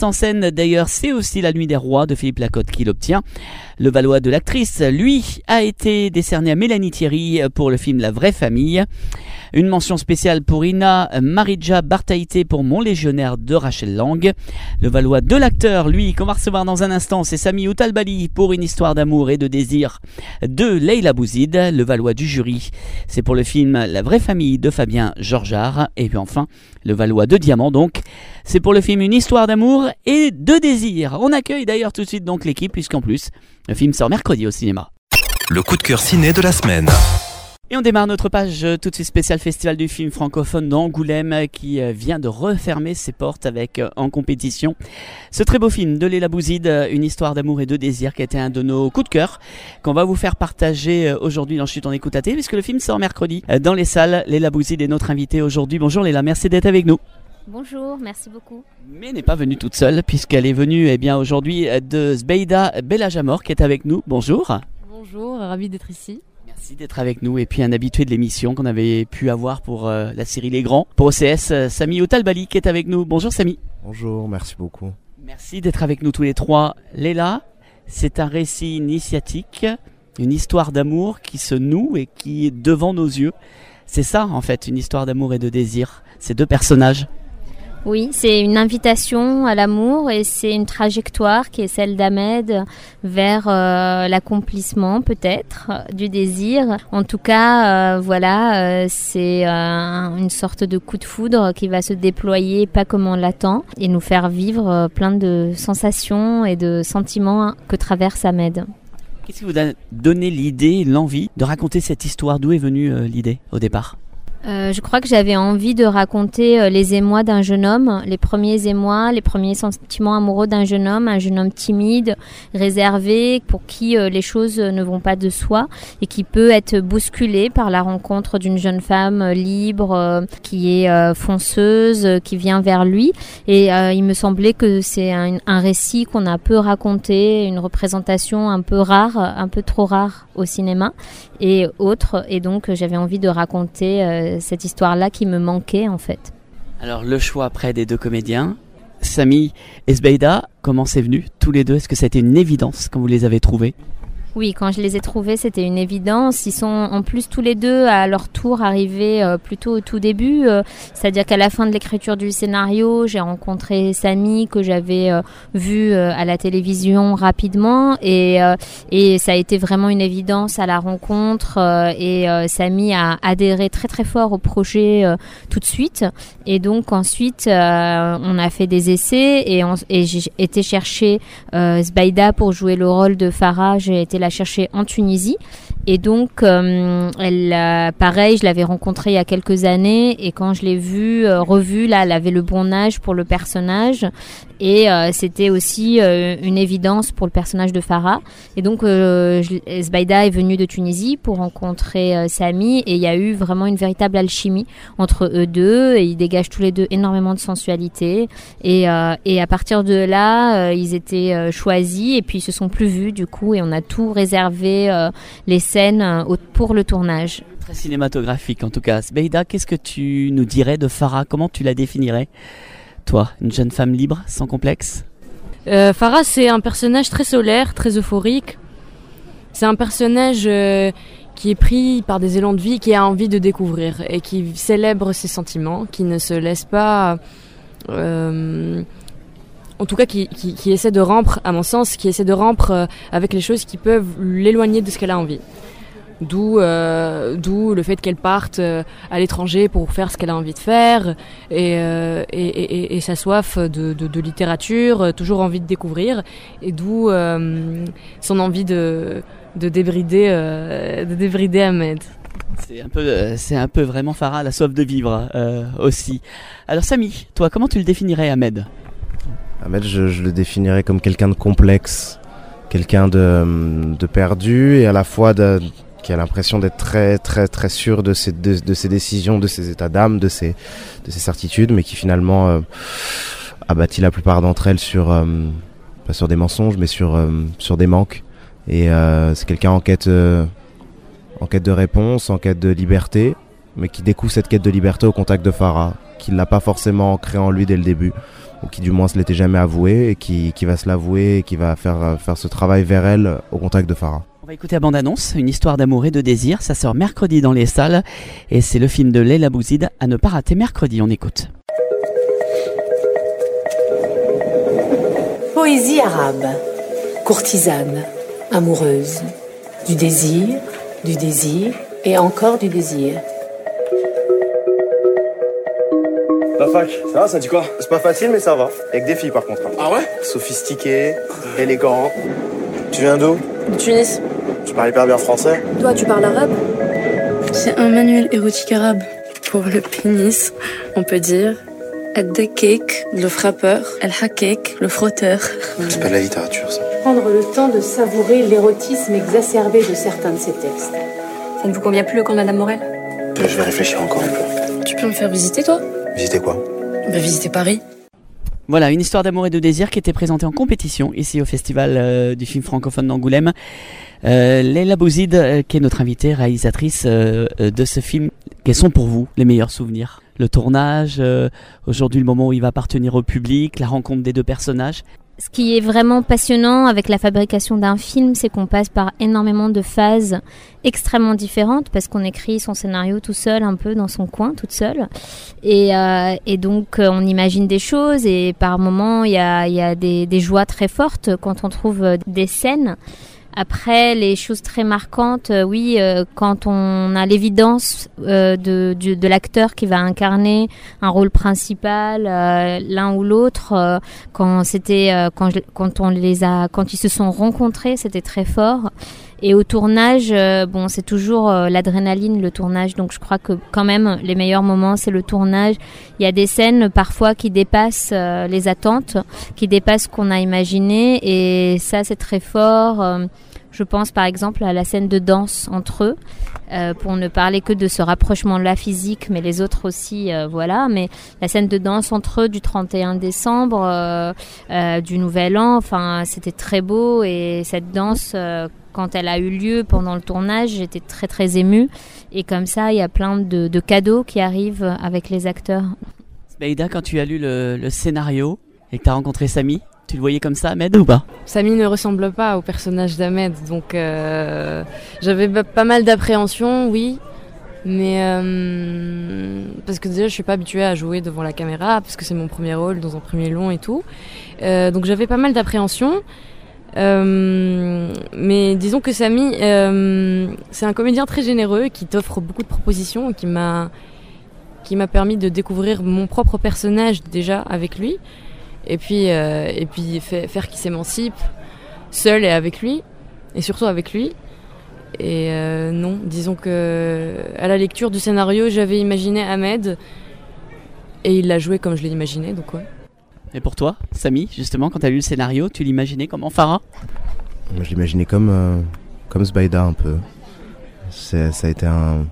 en scène d'ailleurs, c'est aussi La Nuit des Rois de Philippe Lacotte qui l'obtient. Le Valois de l'actrice, lui, a été décerné à Mélanie Thierry pour le film La Vraie Famille. Une mention spéciale pour Ina Maridja Bartaïté pour Mon Légionnaire de Rachel Lang. Le Valois de l'acteur, lui, qu'on va recevoir dans un instant, c'est Sami Outalbali pour Une histoire d'amour et de désir de Leila Bouzid. Le Valois du jury, c'est pour le film La Vraie Famille de Fabien Georgeard. Et puis enfin, le Valois de Diamant, donc, c'est pour le film Une histoire d'amour et de désir. On accueille d'ailleurs tout de suite donc l'équipe, puisqu'en plus, le film sort mercredi au cinéma. Le coup de cœur ciné de la semaine. Et on démarre notre page tout de suite spéciale Festival du film francophone d'Angoulême qui vient de refermer ses portes avec en compétition ce très beau film de Leila Bouzid, Une histoire d'amour et de désir, qui a été un de nos coups de cœur qu'on va vous faire partager aujourd'hui dans Chut on écoute à T, puisque le film sort mercredi dans les salles. Leila Bouzid est notre invitée aujourd'hui. Bonjour Leila, merci d'être avec nous. Bonjour, merci beaucoup. Mais n'est pas venue toute seule, puisqu'elle est venue eh bien, aujourd'hui de Zbeida Belajamor qui est avec nous. Bonjour. Bonjour, ravi d'être ici. Merci d'être avec nous, et puis un habitué de l'émission qu'on avait pu avoir pour euh, la série Les Grands, pour O C S, euh, Sami Outalbali qui est avec nous. Bonjour Sami. Bonjour, merci beaucoup. Merci d'être avec nous tous les trois. Leila, c'est un récit initiatique, une histoire d'amour qui se noue et qui est devant nos yeux. C'est ça en fait, une histoire d'amour et de désir, ces deux personnages. Oui, c'est une invitation à l'amour et c'est une trajectoire qui est celle d'Ahmed vers euh, l'accomplissement peut-être du désir. En tout cas, euh, voilà, euh, c'est euh, une sorte de coup de foudre qui va se déployer pas comme on l'attend et nous faire vivre euh, plein de sensations et de sentiments que traverse Ahmed. Qu'est-ce qui vous a donné l'idée, l'envie de raconter cette histoire ? D'où est venue euh, l'idée au départ ? Euh, je crois que j'avais envie de raconter euh, les émois d'un jeune homme, les premiers émois, les premiers sentiments amoureux d'un jeune homme, un jeune homme timide, réservé, pour qui euh, les choses ne vont pas de soi et qui peut être bousculé par la rencontre d'une jeune femme euh, libre, euh, qui est euh, fonceuse, euh, qui vient vers lui. Et euh, il me semblait que c'est un, un récit qu'on a peu raconté, une représentation un peu rare, un peu trop rare au cinéma et autres. Et donc j'avais envie de raconter euh, cette histoire-là qui me manquait en fait. Alors le choix après des deux comédiens, Sami et Zbeida, comment c'est venu tous les deux ? Est-ce que ça a été une évidence quand vous les avez trouvés ? Oui, quand je les ai trouvés, c'était une évidence. Ils sont en plus tous les deux à leur tour arrivés euh, plutôt au tout début. Euh, c'est-à-dire qu'à la fin de l'écriture du scénario, j'ai rencontré Sami que j'avais euh, vu euh, à la télévision rapidement et, euh, et ça a été vraiment une évidence à la rencontre euh, et euh, Sami a adhéré très très fort au projet euh, tout de suite. Et donc ensuite, euh, on a fait des essais et, on, et j'ai été chercher euh, Zbeida pour jouer le rôle de Farah. J'ai été la chercher en Tunisie et donc euh, elle euh, pareil je l'avais rencontrée il y a quelques années et quand je l'ai vue euh, revue là elle avait le bon âge pour le personnage et euh, c'était aussi euh, une évidence pour le personnage de Farah et donc euh, je, Zbeida est venue de Tunisie pour rencontrer euh, Sami et il y a eu vraiment une véritable alchimie entre eux deux et ils dégagent tous les deux énormément de sensualité et, euh, et à partir de là euh, ils étaient euh, choisis et puis ils se sont plus vus du coup et on a tout réservé euh, les scènes euh, pour le tournage. Très cinématographique en tout cas. Zbeida, qu'est-ce que tu nous dirais de Farah ? Comment tu la définirais ? Toi, une jeune femme libre, sans complexe ? euh, Farah, c'est un personnage très solaire, très euphorique. C'est un personnage euh, qui est pris par des élans de vie, qui a envie de découvrir et qui célèbre ses sentiments, qui ne se laisse pas... Euh, en tout cas qui, qui, qui essaie de rompre, à mon sens, qui essaie de rompre euh, avec les choses qui peuvent l'éloigner de ce qu'elle a envie. D'où, euh, d'où le fait qu'elle parte euh, à l'étranger pour faire ce qu'elle a envie de faire et, euh, et, et, et sa soif de, de, de littérature, euh, toujours envie de découvrir et d'où euh, son envie de, de, débrider, euh, de débrider Ahmed. C'est un peu, euh, c'est un peu vraiment Farah, la soif de vivre euh, aussi. Alors Sami, toi, comment tu le définirais, Ahmed ? Ahmed, je, je le définirais comme quelqu'un de complexe, quelqu'un de, de perdu et à la fois de, qui a l'impression d'être très très très sûr de ses, de, de ses décisions, de ses états d'âme, de ses, de ses certitudes, mais qui finalement euh, a bâti la plupart d'entre elles sur, euh, pas sur des mensonges, mais sur, euh, sur des manques. Et euh, c'est quelqu'un en quête, euh, en quête de réponse, en quête de liberté, mais qui découvre cette quête de liberté au contact de Farah, qui ne l'a pas forcément ancrée en lui dès le début. ou qui du moins se l'était jamais avoué, et qui, qui va se l'avouer, et qui va faire, faire ce travail vers elle au contact de Farah. On va écouter la bande-annonce, une histoire d'amour et de désir. Ça sort mercredi dans les salles et c'est le film de Leila Bouzid à ne pas rater mercredi. On écoute. Poésie arabe, courtisane, amoureuse, du désir, du désir et encore du désir. La fac, ça va, ça dit quoi? C'est pas facile mais ça va, avec des filles par contre. Ah ouais? Sophistiqué, élégant. Tu viens d'où? De Tunis. Tu parles hyper bien français? Toi, tu parles arabe? C'est un manuel érotique arabe pour le pénis, on peut dire. Ad-dakik, le frappeur. Al-hakik, le frotteur. C'est pas de la littérature, ça. Prendre le temps de savourer l'érotisme exacerbé de certains de ces textes. Ça ne vous convient plus le camp de Madame Morel? Je vais réfléchir encore un peu. Tu peux me faire visiter, toi? Visiter quoi? Bah, visiter Paris. Voilà, une histoire d'amour et de désir qui était présentée en compétition ici au Festival euh, du film francophone d'Angoulême. Euh, Leila Bouzid, euh, qui est notre invitée, réalisatrice euh, euh, de ce film. Quels sont pour vous les meilleurs souvenirs? Le tournage, euh, aujourd'hui le moment où il va appartenir au public, la rencontre des deux personnages. Ce qui est vraiment passionnant avec la fabrication d'un film, c'est qu'on passe par énormément de phases extrêmement différentes parce qu'on écrit son scénario tout seul, un peu dans son coin, toute seule. Et, euh, et donc, euh, on imagine des choses et par moments, il y a, y a des, des joies très fortes quand on trouve des scènes. Après, les choses très marquantes, euh, oui, euh, quand on a l'évidence euh, de, de, de l'acteur qui va incarner un rôle principal, euh, l'un ou l'autre, euh, quand c'était, euh, quand, je, quand on les a, quand ils se sont rencontrés, c'était très fort. Et au tournage, euh, bon, c'est toujours euh, l'adrénaline, le tournage. Donc, je crois que quand même, les meilleurs moments, c'est le tournage. Il y a des scènes parfois qui dépassent euh, les attentes, qui dépassent ce qu'on a imaginé, et ça, c'est très fort. Euh, Je pense par exemple à la scène de danse entre eux, euh, pour ne parler que de ce rapprochement-là physique, mais les autres aussi, euh, voilà. Mais la scène de danse entre eux du trente et un décembre, euh, euh, du Nouvel An, enfin, c'était très beau. Et cette danse, euh, quand elle a eu lieu pendant le tournage, j'étais très très émue. Et comme ça, il y a plein de, de cadeaux qui arrivent avec les acteurs. Sbaïda, quand tu as lu le, le scénario et que tu as rencontré Samy, tu le voyais comme ça, Ahmed, ou pas? Samy ne ressemble pas au personnage d'Ahmed, donc euh, j'avais b- pas mal d'appréhension, oui, mais euh, parce que déjà je suis pas habituée à jouer devant la caméra, parce que c'est mon premier rôle dans un premier long et tout, euh, donc j'avais pas mal d'appréhension. Euh, mais disons que Samy, euh, c'est un comédien très généreux qui t'offre beaucoup de propositions et qui m'a, qui m'a permis de découvrir mon propre personnage déjà avec lui. Et puis, euh, et puis fait, faire qu'il s'émancipe seul et avec lui, et surtout avec lui. Et euh, non, disons que à la lecture du scénario, j'avais imaginé Ahmed, et il l'a joué comme je l'ai imaginé, donc ouais. Et pour toi, Samy, justement, quand tu as lu le scénario, tu l'imaginais comment, Farah? Moi, je l'imaginais comme, euh, comme Sbaïda un peu. C'est, ça a été un,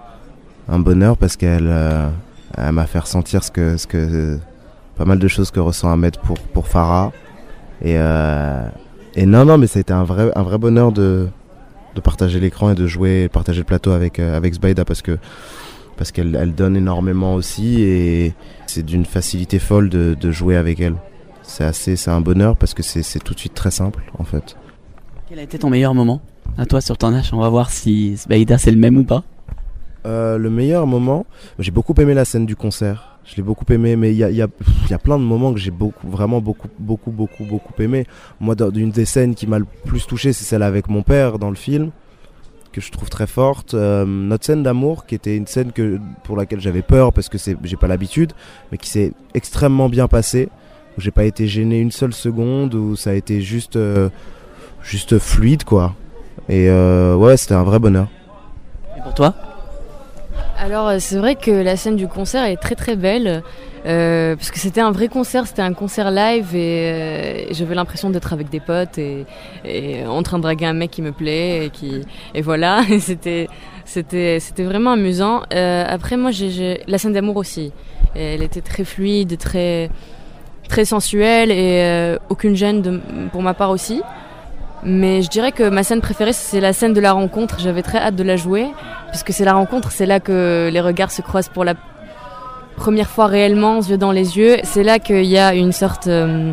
un bonheur parce qu'elle euh, elle m'a fait ressentir ce que... Ce que pas mal de choses que ressent Ahmed pour, pour Farah. Et, euh, et non, non, mais ça a été un vrai, un vrai bonheur de, de partager l'écran et de jouer, partager le plateau avec, euh, avec Sbaïda parce que parce qu'elle elle donne énormément aussi et c'est d'une facilité folle de, de jouer avec elle. C'est assez, c'est un bonheur parce que c'est, c'est tout de suite très simple en fait. Quel a été ton meilleur moment à toi sur ton tournage? On va voir si Sbaïda c'est le même ou pas. Euh, le meilleur moment, j'ai beaucoup aimé la scène du concert. Je l'ai beaucoup aimé, mais il y a, y, a, y a plein de moments que j'ai beaucoup, vraiment beaucoup, beaucoup, beaucoup, beaucoup aimé. Moi, d'une des scènes qui m'a le plus touché, c'est celle avec mon père dans le film, que je trouve très forte. Euh, notre scène d'amour, qui était une scène que, pour laquelle j'avais peur, parce que c'est, j'ai pas l'habitude, mais qui s'est extrêmement bien passée, où j'ai pas été gêné une seule seconde, où ça a été juste, euh, juste fluide, quoi. Et euh, ouais, c'était un vrai bonheur. Et pour toi ? Alors c'est vrai que la scène du concert est très très belle euh, parce que c'était un vrai concert, c'était un concert live et euh, j'avais l'impression d'être avec des potes et, et en train de draguer un mec qui me plaît et qui et voilà et c'était c'était c'était vraiment amusant. Euh, après moi j'ai, j'ai la scène d'amour aussi, elle était très fluide, très très sensuelle et euh, aucune gêne de, pour ma part aussi. Mais je dirais que ma scène préférée, c'est la scène de la rencontre. J'avais très hâte de la jouer, puisque c'est la rencontre, c'est là que les regards se croisent pour la, première fois réellement, yeux dans les yeux, c'est là qu'il y a une sorte... Euh,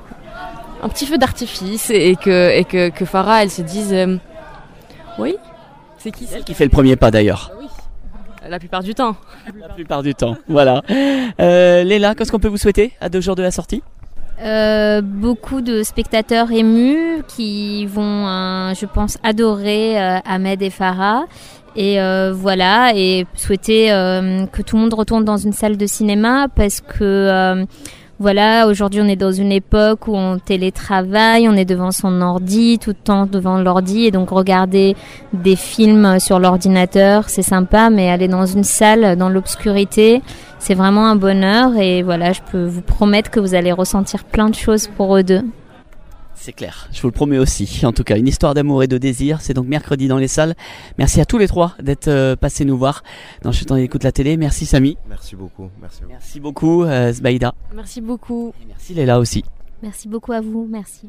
un petit feu d'artifice et que, et que, que Farah, elle se dise... Euh, oui, c'est qui c'est elle qui fait le premier pas d'ailleurs. Oui, la plupart du temps. La plupart du temps, voilà. Euh, Léla, qu'est-ce qu'on peut vous souhaiter à deux jours de la sortie ? Euh, beaucoup de spectateurs émus qui vont, euh, je pense, adorer euh, Ahmed et Farah. Et euh, voilà, et souhaiter euh, que tout le monde retourne dans une salle de cinéma parce que euh, voilà, aujourd'hui on est dans une époque où on télétravaille, on est devant son ordi, tout le temps devant l'ordi, et donc regarder des films sur l'ordinateur, c'est sympa, mais aller dans une salle, dans l'obscurité, c'est vraiment un bonheur. Et voilà, je peux vous promettre que vous allez ressentir plein de choses pour eux deux. C'est clair, je vous le promets aussi. En tout cas, une histoire d'amour et de désir, c'est donc mercredi dans les salles. Merci à tous les trois d'être euh, passés nous voir dans Chut on écoute la télé. Merci Samy. Merci beaucoup. Merci beaucoup, merci beaucoup euh, Zbaïda. Merci beaucoup. Et merci Léla aussi. Merci beaucoup à vous, merci.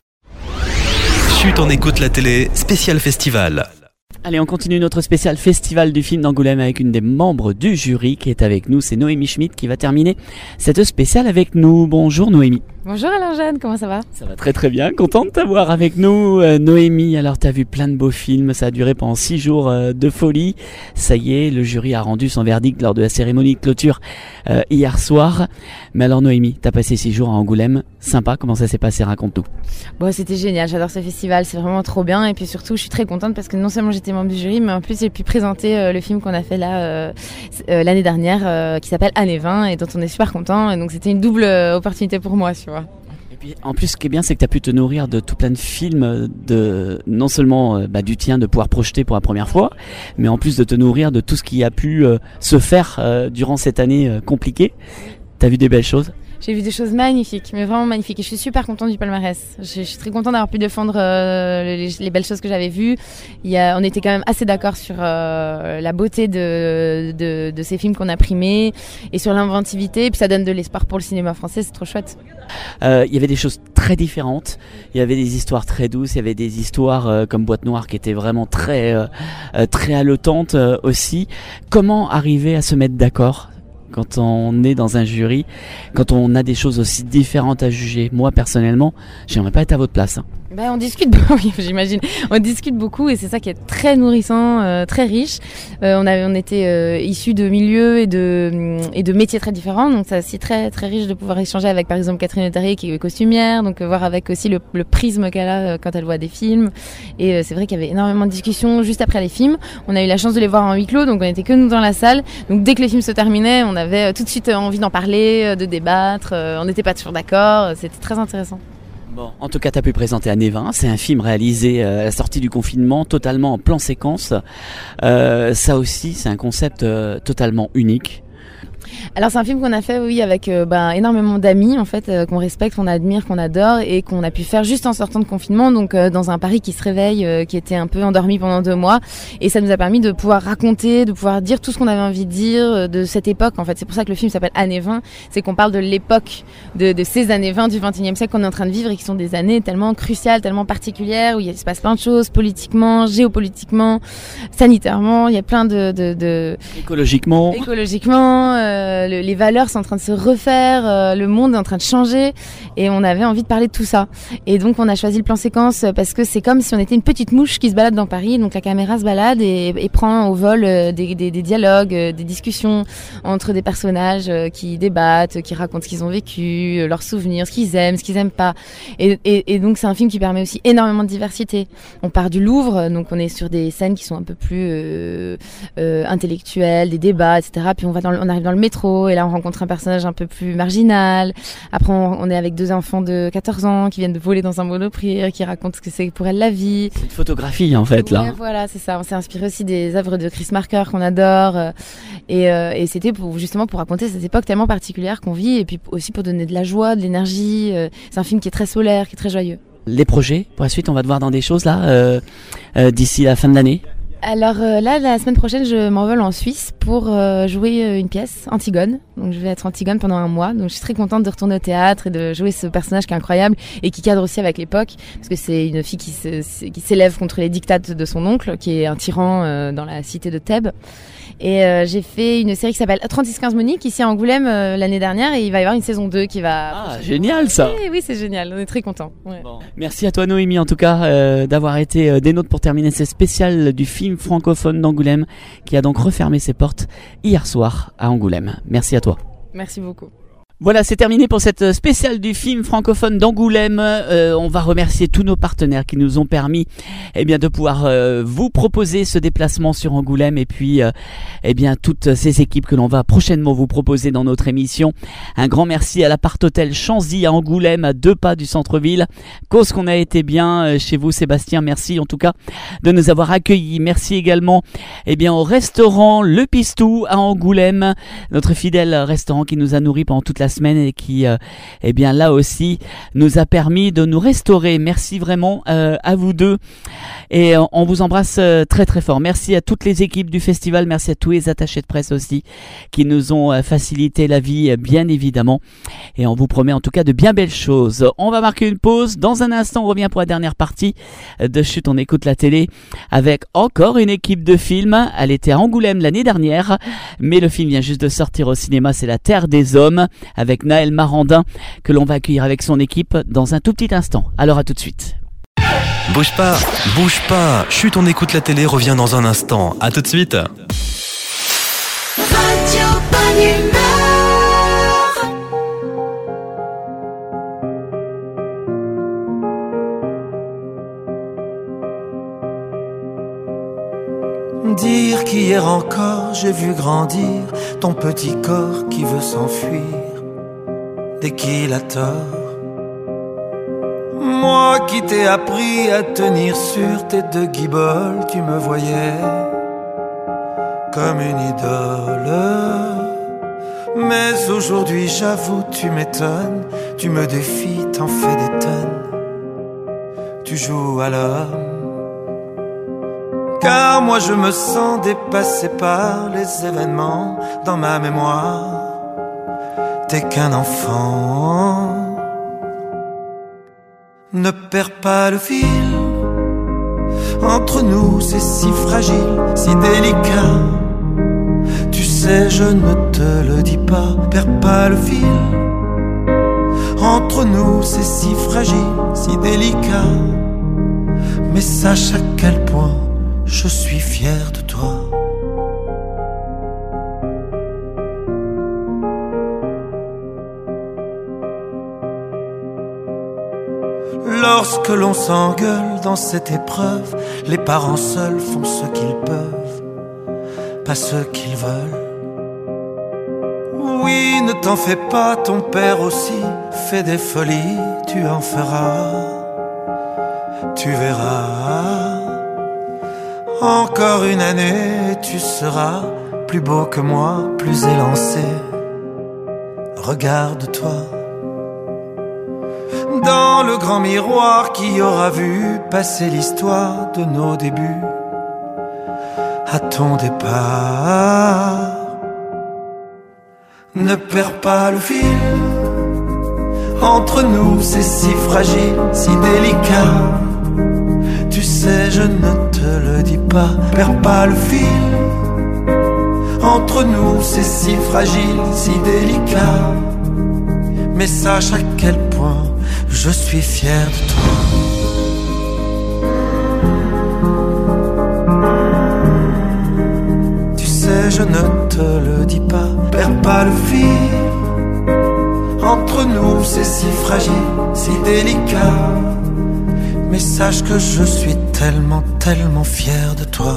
Chut on écoute la télé, spécial festival. Allez, on continue notre spécial festival du film d'Angoulême avec une des membres du jury qui est avec nous. C'est Noémie Schmidt qui va terminer cette spéciale avec nous. Bonjour Noémie. Bonjour Alain Jeanne, comment ça va ? Ça va très très bien, content de t'avoir avec nous euh, Noémie. Alors t'as vu plein de beaux films, ça a duré pendant six jours euh, de folie. Ça y est, le jury a rendu son verdict lors de la cérémonie de clôture euh, hier soir. Mais alors Noémie, t'as passé six jours à Angoulême, sympa, comment ça s'est passé, raconte-tout. Bon, c'était génial, j'adore ce festival, c'est vraiment trop bien. Et puis surtout, je suis très contente parce que non seulement j'étais membre du jury, mais en plus j'ai pu présenter euh, le film qu'on a fait là euh, euh, l'année dernière euh, qui s'appelle Année vingt et dont on est super content. Et donc c'était une double euh, opportunité pour moi, tu vois. Et puis en plus, ce qui est bien, c'est que tu as pu te nourrir de tout plein de films, de non seulement euh, bah, du tien de pouvoir projeter pour la première fois, mais en plus de te nourrir de tout ce qui a pu euh, se faire euh, durant cette année euh, compliquée. T'as vu des belles choses ? J'ai vu des choses magnifiques, mais vraiment magnifiques. Et je suis super contente du palmarès. Je, je suis très contente d'avoir pu défendre euh, les, les belles choses que j'avais vues. Il y a, on était quand même assez d'accord sur euh, la beauté de, de, de ces films qu'on a primés et sur l'inventivité. Et puis ça donne de l'espoir pour le cinéma français, c'est trop chouette. Euh, il y avait des choses très différentes. Il y avait des histoires très douces. Il y avait des histoires euh, comme Boîte Noire qui étaient vraiment très, euh, très haletantes euh, aussi. Comment arriver à se mettre d'accord quand on est dans un jury, quand on a des choses aussi différentes à juger? Moi, personnellement, j'aimerais pas être à votre place. Hein. Ben, on discute beaucoup, oui, j'imagine. On discute beaucoup et c'est ça qui est très nourrissant, euh, très riche. Euh, on avait, on était euh, issus de milieux et de et de métiers très différents, donc c'est aussi très très riche de pouvoir échanger avec, par exemple, Catherine Letarrier qui est costumière, donc euh, voir avec aussi le, le prisme qu'elle a euh, quand elle voit des films. Et euh, c'est vrai qu'il y avait énormément de discussions juste après les films. On a eu la chance de les voir en huis clos, donc on était que nous dans la salle. Donc dès que les films se terminaient, on avait euh, tout de suite euh, envie d'en parler, euh, de débattre. Euh, on n'était pas toujours d'accord. Euh, c'était très intéressant. Bon, en tout cas, tu as pu présenter Année vingt. C'est un film réalisé euh, à la sortie du confinement, totalement en plan séquence. Euh, ça aussi, c'est un concept euh, totalement unique. Alors c'est un film qu'on a fait, oui, avec euh, bah, énormément d'amis en fait, euh, qu'on respecte, qu'on admire, qu'on adore et qu'on a pu faire juste en sortant de confinement, donc euh, dans un Paris qui se réveille, euh, qui était un peu endormi pendant deux mois, et ça nous a permis de pouvoir raconter, de pouvoir dire tout ce qu'on avait envie de dire euh, de cette époque. En fait, c'est pour ça que le film s'appelle Année vingt, c'est qu'on parle de l'époque, de, de ces années vingt du vingt et unième siècle qu'on est en train de vivre et qui sont des années tellement cruciales, tellement particulières, où il se passe plein de choses politiquement, géopolitiquement, sanitairement, il y a plein de... de, de... Écologiquement. Écologiquement, euh, Euh, le, les valeurs sont en train de se refaire, euh, le monde est en train de changer et on avait envie de parler de tout ça. Et donc on a choisi le plan séquence parce que c'est comme si on était une petite mouche qui se balade dans Paris, donc la caméra se balade et, et prend au vol euh, des, des, des dialogues, euh, des discussions entre des personnages euh, qui débattent, qui racontent ce qu'ils ont vécu, euh, leurs souvenirs, ce qu'ils aiment, ce qu'ils aiment pas. Et, et, et donc c'est un film qui permet aussi énormément de diversité. On part du Louvre, donc on est sur des scènes qui sont un peu plus euh, euh, intellectuelles, des débats, et cetera. Puis on va dans le, on arrive dans le métro et là on rencontre un personnage un peu plus marginal. Après on, on est avec deux enfants de quatorze ans qui viennent de voler dans un monoprix, qui racontent ce que c'est pour elle la vie. C'est une photographie en fait. Ouais, là. Voilà, c'est ça. On s'est inspiré aussi des œuvres de Chris Marker qu'on adore euh, et, euh, et c'était pour, justement pour raconter cette époque tellement particulière qu'on vit et puis aussi pour donner de la joie, de l'énergie. Euh, c'est un film qui est très solaire, qui est très joyeux. Les projets pour la suite, on va te voir dans des choses là euh, euh, d'ici la fin de l'année. Alors euh, là, la semaine prochaine, je m'envole en Suisse pour euh, jouer euh, une pièce, Antigone. Donc je vais être Antigone pendant un mois. Donc je suis très contente de retourner au théâtre et de jouer ce personnage qui est incroyable et qui cadre aussi avec l'époque, parce que c'est une fille qui, se, qui s'élève contre les dictates de son oncle, qui est un tyran euh, dans la cité de Thèbes. Et euh, j'ai fait une série qui s'appelle trente-six quinze Monique ici à Angoulême euh, l'année dernière, et il va y avoir une saison deux qui va... Ah, génial ça. Oui, oui, c'est génial, on est très contents. Ouais. Bon. Merci à toi Noémie en tout cas euh, d'avoir été euh, des nôtres pour terminer ce spécial du film francophone d'Angoulême qui a donc refermé ses portes hier soir à Angoulême. Merci à toi. Merci beaucoup. Voilà, c'est terminé pour cette spéciale du film francophone d'Angoulême. Euh, on va remercier tous nos partenaires qui nous ont permis, eh bien, de pouvoir euh, vous proposer ce déplacement sur Angoulême, et puis, euh, eh bien, toutes ces équipes que l'on va prochainement vous proposer dans notre émission. Un grand merci à l'appart hôtel Chanzy à Angoulême, à deux pas du centre-ville. Cause qu'on a été bien euh, chez vous, Sébastien. Merci en tout cas de nous avoir accueillis. Merci également, eh bien, au restaurant Le Pistou à Angoulême, notre fidèle restaurant qui nous a nourris pendant toute la semaine et qui, euh, eh bien, là aussi, nous a permis de nous restaurer. Merci vraiment euh, à vous deux, et euh, on vous embrasse euh, très très fort. Merci à toutes les équipes du festival, merci à tous les attachés de presse aussi qui nous ont euh, facilité la vie, euh, bien évidemment, et on vous promet en tout cas de bien belles choses. On va marquer une pause. Dans un instant, on revient pour la dernière partie de Chut, on écoute la télé avec encore une équipe de films. Elle était à Angoulême l'année dernière, mais le film vient juste de sortir au cinéma. C'est La Terre des Hommes avec Naël Marandin, que l'on va accueillir avec son équipe dans un tout petit instant. Alors à tout de suite. Bouge pas, bouge pas. Chut, on écoute la télé revient dans un instant. À tout de suite. Radio Bonne Humeur. Dire qu'hier encore j'ai vu grandir ton petit corps qui veut s'enfuir dès qu'il a tort. Moi qui t'ai appris à tenir sur tes deux guiboles, tu me voyais comme une idole. Mais aujourd'hui j'avoue tu m'étonnes, tu me défies, t'en fais des tonnes, tu joues à l'homme. Car moi je me sens dépassé par les événements dans ma mémoire. T'es qu'un enfant. Ne perds pas le fil. Entre nous c'est si fragile, si délicat. Tu sais je ne te le dis pas. Perds pas le fil. Entre nous c'est si fragile, si délicat. Mais sache à quel point je suis fier de toi. Lorsque l'on s'engueule dans cette épreuve, les parents seuls font ce qu'ils peuvent, pas ce qu'ils veulent. Oui, ne t'en fais pas, ton père aussi fait des folies, tu en feras, tu verras. Encore une année, tu seras plus beau que moi, plus élancé. Regarde-toi dans le grand miroir qui aura vu passer l'histoire de nos débuts à ton départ. Ne perds pas le fil. Entre nous c'est si fragile, si délicat. Tu sais je ne te le dis pas. Perds pas le fil. Entre nous c'est si fragile, si délicat. Mais sache à quel point je suis fier de toi. Tu sais je ne te le dis pas. Perds pas le fil. Entre nous c'est si fragile, si délicat. Mais sache que je suis tellement, tellement fier de toi.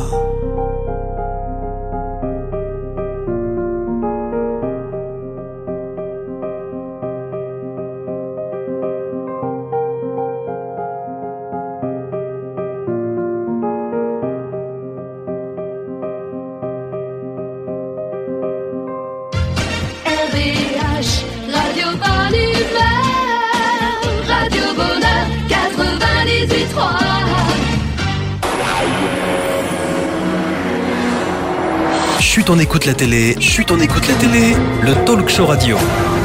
Chut, on écoute la télé. Chut, on écoute la télé. Le talk show radio.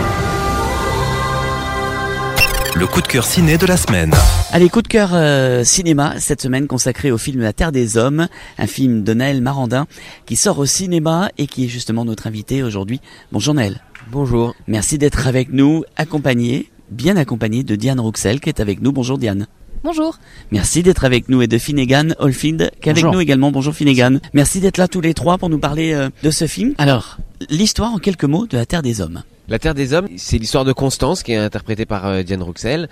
Le coup de cœur ciné de la semaine. Allez, coup de cœur euh, cinéma, cette semaine consacré au film La Terre des Hommes, un film de Naël Marandin qui sort au cinéma et qui est justement notre invité aujourd'hui. Bonjour Naël. Bonjour. Merci d'être avec nous, accompagné, bien accompagné de Diane Rouxel qui est avec nous. Bonjour Diane. Bonjour. Merci d'être avec nous et de Finnegan Oldfield qui est avec nous également. Bonjour Finnegan. Merci d'être là tous les trois pour nous parler euh, de ce film. Alors, l'histoire en quelques mots de La Terre des Hommes. La Terre des Hommes, c'est l'histoire de Constance qui est interprétée par euh, Diane Rouxel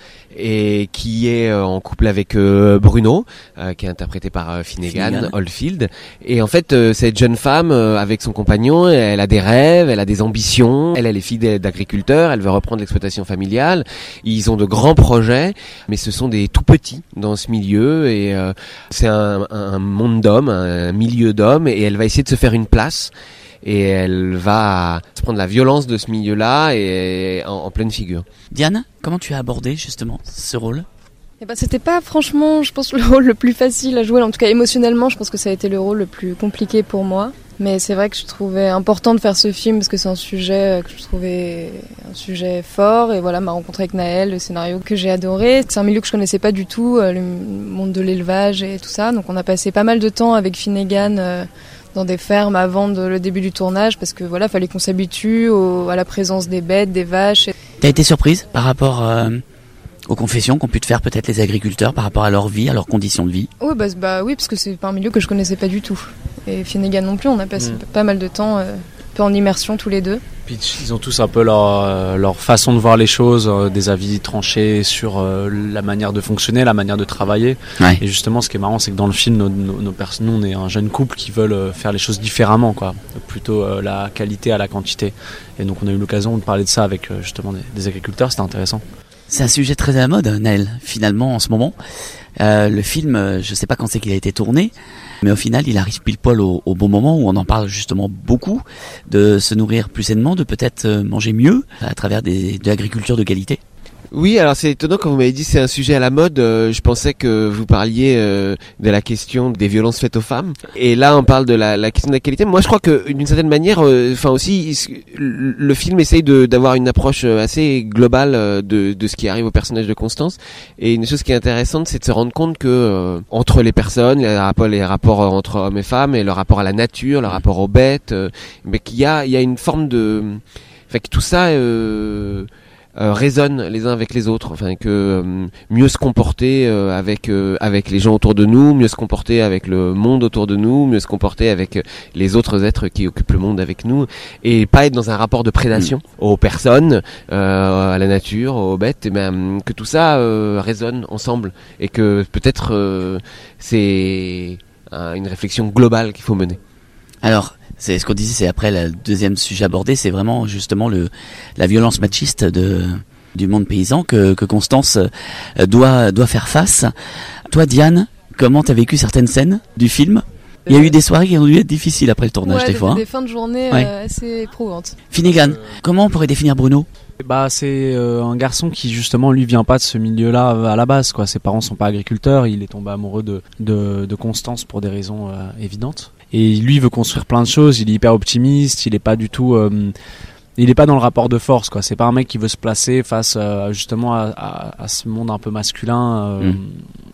et qui est euh, en couple avec euh, Bruno euh, qui est interprété par euh, Finnegan, Finnegan Oldfield. Et en fait, euh, cette jeune femme euh, avec son compagnon, elle a des rêves, elle a des ambitions. Elle, elle est fille d'agriculteur, elle veut reprendre l'exploitation familiale. Ils ont de grands projets, mais ce sont des tout petits dans ce milieu et euh, c'est un, un monde d'hommes, un milieu d'hommes et elle va essayer de se faire une place. Et elle va se prendre la violence de ce milieu-là et en, en pleine figure. Diane, comment tu as abordé justement ce rôle ? Eh ben, c'était pas franchement, je pense, le rôle le plus facile à jouer. En tout cas, émotionnellement, je pense que ça a été le rôle le plus compliqué pour moi. Mais c'est vrai que je trouvais important de faire ce film parce que c'est un sujet que je trouvais un sujet fort. Et voilà, m'a rencontré avec Naël, le scénario que j'ai adoré. C'est un milieu que je connaissais pas du tout, le monde de l'élevage et tout ça. Donc on a passé pas mal de temps avec Finnegan dans des fermes avant de, le début du tournage parce que voilà, fallait qu'on s'habitue au, à la présence des bêtes, des vaches. T'as été surprise par rapport euh, aux confessions qu'ont pu te faire peut-être les agriculteurs par rapport à leur vie, à leurs conditions de vie ? Oui, bah, bah oui, parce que c'est pas un milieu que je connaissais pas du tout. Et Finnegan non plus, on a passé mmh. pas mal de temps euh, un peu en immersion tous les deux. Puis ils ont tous un peu leur, euh, leur façon de voir les choses, euh, des avis tranchés sur euh, la manière de fonctionner, la manière de travailler. Ouais. Et justement, ce qui est marrant, c'est que dans le film, nos, nos, nos personnes, nous, on est un jeune couple qui veulent euh, faire les choses différemment, quoi. Plutôt euh, la qualité à la quantité. Et donc, on a eu l'occasion de parler de ça avec euh, justement des, des agriculteurs. C'était intéressant. C'est un sujet très à la mode, Naël, finalement, en ce moment. Euh, le film, euh, je sais pas quand c'est qu'il a été tourné, mais au final, il arrive pile poil au, au bon moment où on en parle justement beaucoup, de se nourrir plus sainement, de peut-être manger mieux à travers des, de l'agriculture de qualité. Oui, alors c'est étonnant quand vous m'avez dit c'est un sujet à la mode. Euh, je pensais que vous parliez euh, de la question des violences faites aux femmes. Et là, on parle de la, la question de la qualité. Moi, je crois que d'une certaine manière, enfin euh, aussi, le film essaye de d'avoir une approche assez globale de de ce qui arrive au personnage de Constance. Et une chose qui est intéressante, c'est de se rendre compte que euh, entre les personnes, les rapports, les rapports entre hommes et femmes, et le rapport à la nature, le rapport aux bêtes, euh, mais qu'il y a il y a une forme de, enfin que tout ça. Euh, Euh, résonnent les uns avec les autres, enfin que euh, mieux se comporter euh, avec euh, avec les gens autour de nous, mieux se comporter avec le monde autour de nous, mieux se comporter avec euh, les autres êtres qui occupent le monde avec nous, et pas être dans un rapport de prédation mmh. aux personnes, euh, à la nature, aux bêtes, et ben que tout ça euh, résonne ensemble et que peut-être euh, c'est euh, une réflexion globale qu'il faut mener. Alors, c'est ce qu'on disait, c'est après le deuxième sujet abordé, c'est vraiment justement le la violence machiste de du monde paysan que que Constance doit doit faire face. Toi, Diane, comment t'as vécu certaines scènes du film ? Il y a eu des soirées qui ont dû être difficiles après le tournage, ouais, des, des fois. Des hein. fins de journée ouais. euh, assez éprouvantes. Finnegan, euh... comment on pourrait définir Bruno ? Bah c'est euh, un garçon qui justement lui vient pas de ce milieu-là à la base, quoi. Ses parents sont pas agriculteurs, il est tombé amoureux de de, de Constance pour des raisons euh, évidentes. Et lui il veut construire plein de choses, il est hyper optimiste, il est pas du tout euh, il est pas dans le rapport de force, quoi. C'est pas un mec qui veut se placer face euh, justement à, à, à ce monde un peu masculin. Euh, mmh.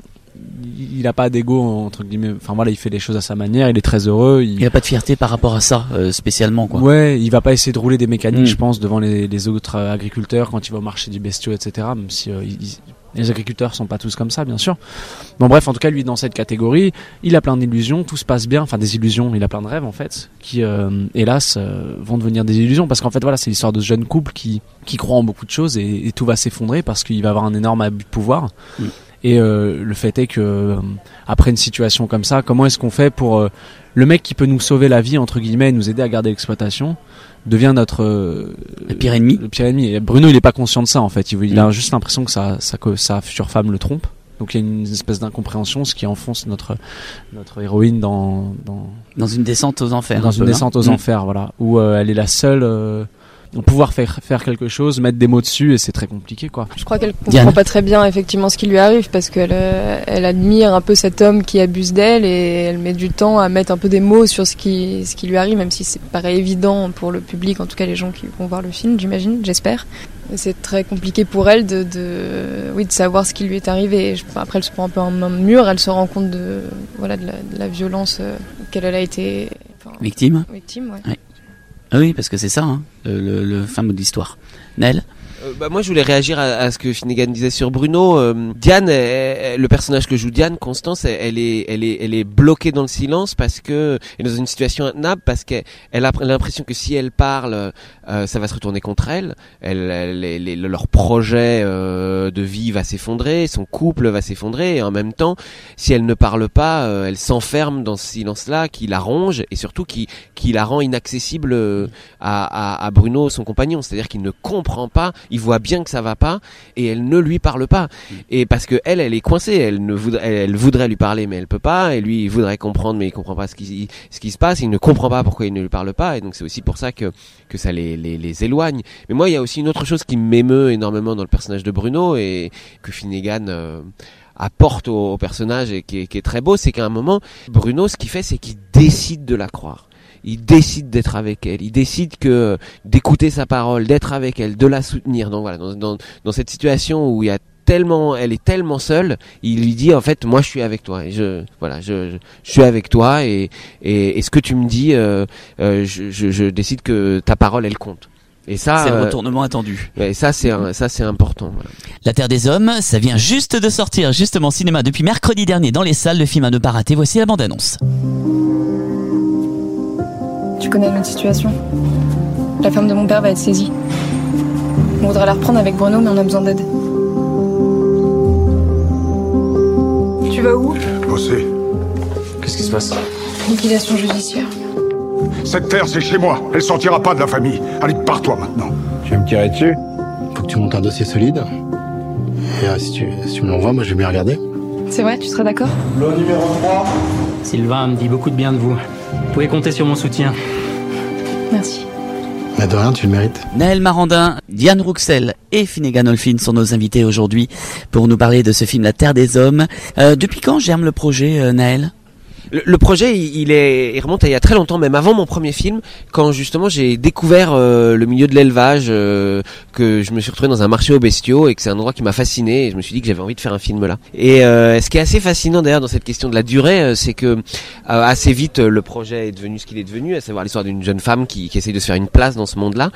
Il a pas d'ego entre guillemets. Enfin voilà, il fait les choses à sa manière, il est très heureux. Il, il a pas de fierté par rapport à ça euh, spécialement, quoi. Ouais, il va pas essayer de rouler des mécaniques, mmh. je pense, devant les, les autres euh, agriculteurs quand il va au marché du bestiau, et cetera. Même si euh, il, les agriculteurs sont pas tous comme ça, bien sûr. Bon bref, en tout cas, lui dans cette catégorie, il a plein d'illusions, tout se passe bien, enfin des illusions, il a plein de rêves en fait, qui euh, hélas euh, vont devenir des illusions parce qu'en fait voilà, c'est l'histoire de ce jeune couple qui qui croit en beaucoup de choses et, et tout va s'effondrer parce qu'il va avoir un énorme abus de pouvoir. Mmh. Et euh, le fait est que euh, après une situation comme ça, comment est-ce qu'on fait pour euh, le mec qui peut nous sauver la vie entre guillemets, nous aider à garder l'exploitation, devient notre euh, le pire ennemi. Le pire ennemi. Et Bruno, il est pas conscient de ça en fait. Il, il a juste l'impression que sa, sa, que sa future femme le trompe. Donc il y a une espèce d'incompréhension, ce qui enfonce notre notre héroïne dans dans dans une descente aux enfers. Dans une descente aux mmh. enfers, voilà, où euh, elle est la seule. Euh, pouvoir faire faire quelque chose, mettre des mots dessus, et c'est très compliqué, quoi. Je crois qu'elle comprend Diane. pas très bien effectivement ce qui lui arrive parce qu'elle euh, elle admire un peu cet homme qui abuse d'elle et elle met du temps à mettre un peu des mots sur ce qui ce qui lui arrive, même si c'est paraît évident pour le public, en tout cas les gens qui vont voir le film, j'imagine, j'espère. Et c'est très compliqué pour elle de, de oui de savoir ce qui lui est arrivé. Et je, après elle se prend un peu en main de mur, elle se rend compte de voilà de la, de la violence euh, qu'elle elle a été enfin, Victime. Victime, ouais. Ouais. Ah oui, parce que c'est ça, hein, le, le, le fin mot de l'histoire. Nel? Euh, bah, moi je voulais réagir à, à ce que Finnegan disait sur Bruno. Euh, Diane, elle, elle, le personnage que joue Diane, Constance, elle, elle est, elle est, elle est bloquée dans le silence parce que elle est dans une situation intenable parce qu'elle elle a l'impression que si elle parle, euh, ça va se retourner contre elle. Elle, elle, elle, elle leur projet euh, de vie va s'effondrer, son couple va s'effondrer, et en même temps, si elle ne parle pas, euh, elle s'enferme dans ce silence-là qui la ronge et surtout qui, qui la rend inaccessible euh, à, à, à Bruno, son compagnon. C'est-à-dire qu'il ne comprend pas. Il voit bien que ça va pas et elle ne lui parle pas. Et parce que elle, elle est coincée. Elle ne voudrait, elle, elle voudrait lui parler mais elle peut pas. Et lui, il voudrait comprendre mais il comprend pas ce qui, ce qui se passe. Il ne comprend pas pourquoi il ne lui parle pas. Et donc c'est aussi pour ça que que ça les, les, les éloigne. Mais moi, il y a aussi une autre chose qui m'émeut énormément dans le personnage de Bruno et que Finnegan euh, apporte au, au personnage et qui est, qui est très beau, c'est qu'à un moment, Bruno, ce qu'il fait, c'est qu'il décide de la croire. Il décide d'être avec elle, il décide que d'écouter sa parole, d'être avec elle, de la soutenir. Donc voilà, dans, dans, dans cette situation où il y a tellement, elle est tellement seule, il lui dit en fait, moi je suis avec toi. Et je, voilà, je, je, je suis avec toi et, et, et ce que tu me dis, euh, euh, je, je, je décide que ta parole elle compte. Et ça, c'est le euh, retournement attendu. Et ça, c'est un, ça, c'est important. Voilà. La Terre des Hommes, ça vient juste de sortir, justement, cinéma depuis mercredi dernier dans les salles. Le film à ne pas rater. Voici la bande-annonce. Tu connais notre situation. La femme de mon père va être saisie. On voudrait la reprendre avec Bruno, mais on a besoin d'aide. Tu vas où? Bosser. Qu'est-ce qui se passe? Liquidation judiciaire. Cette terre, c'est chez moi. Elle sortira pas de la famille. Allez, pars-toi maintenant. Tu vas me tirer dessus? Faut que tu montes un dossier solide. Et euh, si, tu, si tu me l'envoies, moi je vais bien regarder. C'est vrai, tu seras d'accord? Le numéro trois. Sylvain me dit beaucoup de bien de vous. Vous pouvez compter sur mon soutien. Merci. Mais de rien, tu le mérites. Naël Marandin, Diane Rouxel et Finnegan Oldfinn sont nos invités aujourd'hui pour nous parler de ce film La Terre des Hommes. Euh, depuis quand germe le projet, euh, Naël? Le, le projet, il, est, il remonte à il y a très longtemps, même avant mon premier film, quand justement j'ai découvert euh, le milieu de l'élevage, euh, que je me suis retrouvé dans un marché aux bestiaux et que c'est un endroit qui m'a fasciné et je me suis dit que j'avais envie de faire un film là. Et euh, ce qui est assez fascinant d'ailleurs dans cette question de la durée, euh, c'est que euh, assez vite le projet est devenu ce qu'il est devenu, à savoir l'histoire d'une jeune femme qui, qui essaye de se faire une place dans ce monde-là.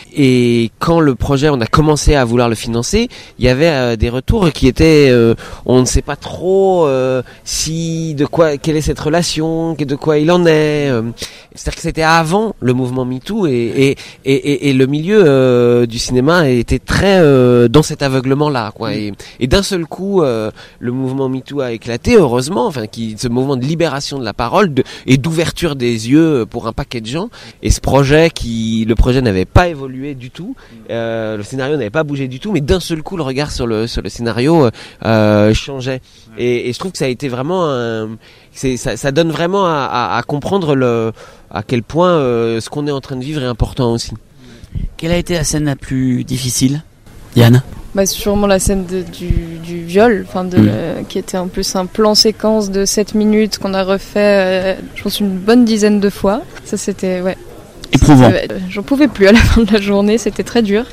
Et quand le projet, on a commencé à vouloir le financer, il y avait euh, des retours qui étaient, euh, on ne sait pas trop euh, si de quoi, quelle est cette relation, de quoi il en est. Euh, c'est-à-dire que c'était avant le mouvement MeToo et, et, et, et, et le milieu euh, du cinéma était très euh, dans cet aveuglement-là, quoi. Et, et d'un seul coup, euh, le mouvement MeToo a éclaté, heureusement, enfin, qui, ce mouvement de libération de la parole de, et d'ouverture des yeux pour un paquet de gens. Et ce projet, qui, le projet n'avait pas évolué du tout, euh, le scénario n'avait pas bougé du tout, mais d'un seul coup, le regard sur le sur le scénario euh, changeait. Et, et je trouve que ça a été vraiment un C'est, ça, ça donne vraiment à, à, à comprendre le, à quel point euh, ce qu'on est en train de vivre est important aussi. Quelle a été la scène la plus difficile, Yann? Bah, c'est sûrement la scène de, du, du viol, enfin de, mmh. euh, qui était en plus un plan séquence de sept minutes qu'on a refait, euh, je pense, une bonne dizaine de fois. Ça, c'était, ouais. Éprouvant. C'était, euh, j'en pouvais plus à la fin de la journée, c'était très dur.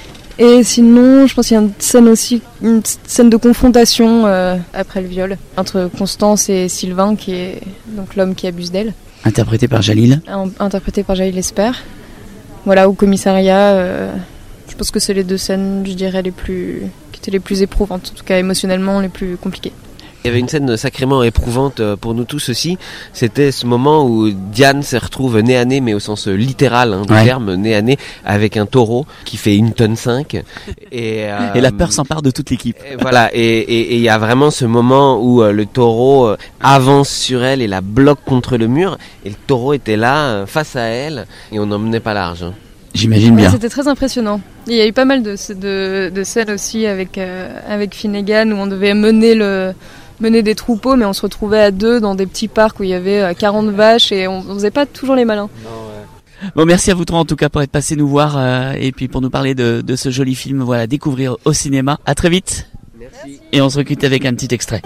Et sinon, je pense qu'il y a une scène aussi, une scène de confrontation euh, après le viol entre Constance et Sylvain, qui est donc l'homme qui abuse d'elle. Interprété par Jalil. Interprété par Jalil Esper. Voilà, au commissariat. Euh, je pense que c'est les deux scènes, je dirais, les plus, qui étaient les plus éprouvantes, en tout cas émotionnellement les plus compliquées. Il y avait une scène sacrément éprouvante pour nous tous aussi. C'était ce moment où Diane se retrouve nez à nez, mais au sens littéral hein, du ouais. terme, nez à nez, avec un taureau qui fait une tonne cinq. Et, euh, et la peur s'empare de toute l'équipe. Et voilà. Et il y a vraiment ce moment où euh, le taureau euh, avance sur elle et la bloque contre le mur. Et le taureau était là, euh, face à elle, et on n'en menait pas large. Hein. J'imagine bien. Ouais, c'était très impressionnant. Il y a eu pas mal de, de, de scènes aussi avec, euh, avec Finnegan où on devait mener le... mener des troupeaux, mais on se retrouvait à deux dans des petits parcs où il y avait quarante vaches et on, on faisait pas toujours les malins. Non, ouais. Bon, merci à vous trois en tout cas pour être passés nous voir euh, et puis pour nous parler de, de ce joli film, voilà, découvrir au cinéma. À très vite. Merci. Et on se requitte avec un petit extrait.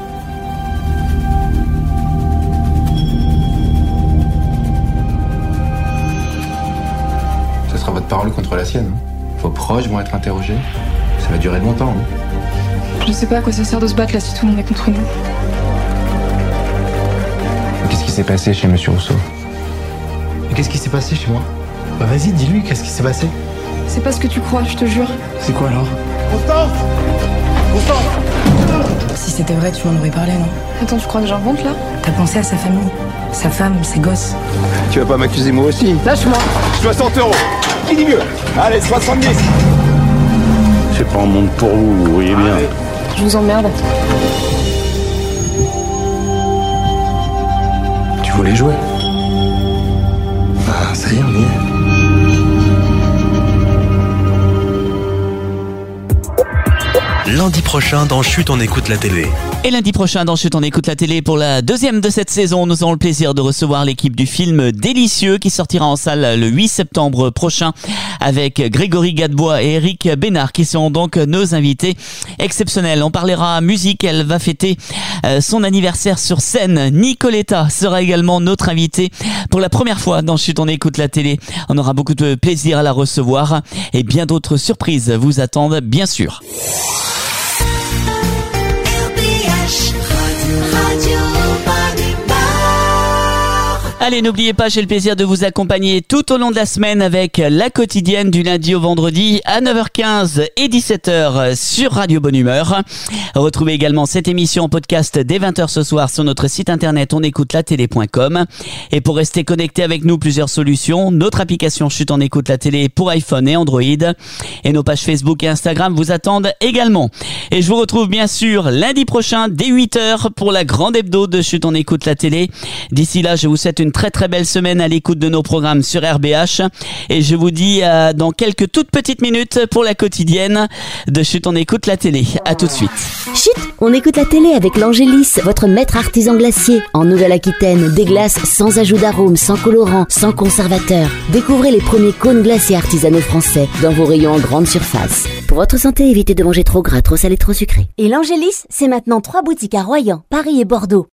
Ce sera votre parole contre la sienne. Vos proches vont être interrogés. Ça va durer longtemps. Je sais pas à quoi ça sert de se battre là si tout le monde est contre nous. Qu'est-ce qui s'est passé chez Monsieur Rousseau? Et qu'est-ce qui s'est passé chez moi? Bah vas-y, dis-lui, qu'est-ce qui s'est passé? C'est pas ce que tu crois, je te jure. C'est quoi alors? Constance Constance Si c'était vrai, tu m'en aurais parlé, non? Attends, tu crois que j'invente là? T'as pensé à sa famille, sa femme, ses gosses. Tu vas pas m'accuser moi aussi? Lâche-moi. soixante euros. Qui dit mieux? Allez, soixante-dix. C'est pas un monde pour vous, vous voyez bien. Je vous emmerde. Tu voulais jouer? Ah, ça y est, on y est. Lundi prochain dans Chut, on écoute la télé. Et lundi prochain dans Chut, on écoute la télé pour la deuxième de cette saison. Nous aurons le plaisir de recevoir l'équipe du film Délicieux qui sortira en salle le huit septembre prochain avec Grégory Gadebois et Eric Bénard qui seront donc nos invités exceptionnels. On parlera musique, elle va fêter euh, son anniversaire sur scène. Nicoletta sera également notre invitée pour la première fois dans Chut, on écoute la télé. On aura beaucoup de plaisir à la recevoir et bien d'autres surprises vous attendent bien sûr. Allez, n'oubliez pas, j'ai le plaisir de vous accompagner tout au long de la semaine avec la quotidienne du lundi au vendredi à neuf heures quinze et dix-sept heures sur Radio Bonne Humeur. Retrouvez également cette émission en podcast dès vingt heures ce soir sur notre site internet onécoutelatélé point com. Et pour rester connecté avec nous, plusieurs solutions. Notre application Chut, on écoute la télé pour iPhone et Android. Et nos pages Facebook et Instagram vous attendent également. Et je vous retrouve bien sûr lundi prochain dès huit heures pour la grande hebdo de Chut, on écoute la télé. D'ici là, je vous souhaite une très très belle semaine à l'écoute de nos programmes sur R B H et je vous dis euh, dans quelques toutes petites minutes pour la quotidienne de Chut, on écoute la télé. À tout de suite. Chut, on écoute la télé avec l'Angélis, votre maître artisan glacier. En Nouvelle-Aquitaine, des glaces sans ajout d'arôme, sans colorant, sans conservateur. Découvrez les premiers cônes glaciers artisanaux français dans vos rayons en grande surface. Pour votre santé, évitez de manger trop gras, trop salé, trop sucré. Et l'Angélis, c'est maintenant trois boutiques à Royan, Paris et Bordeaux.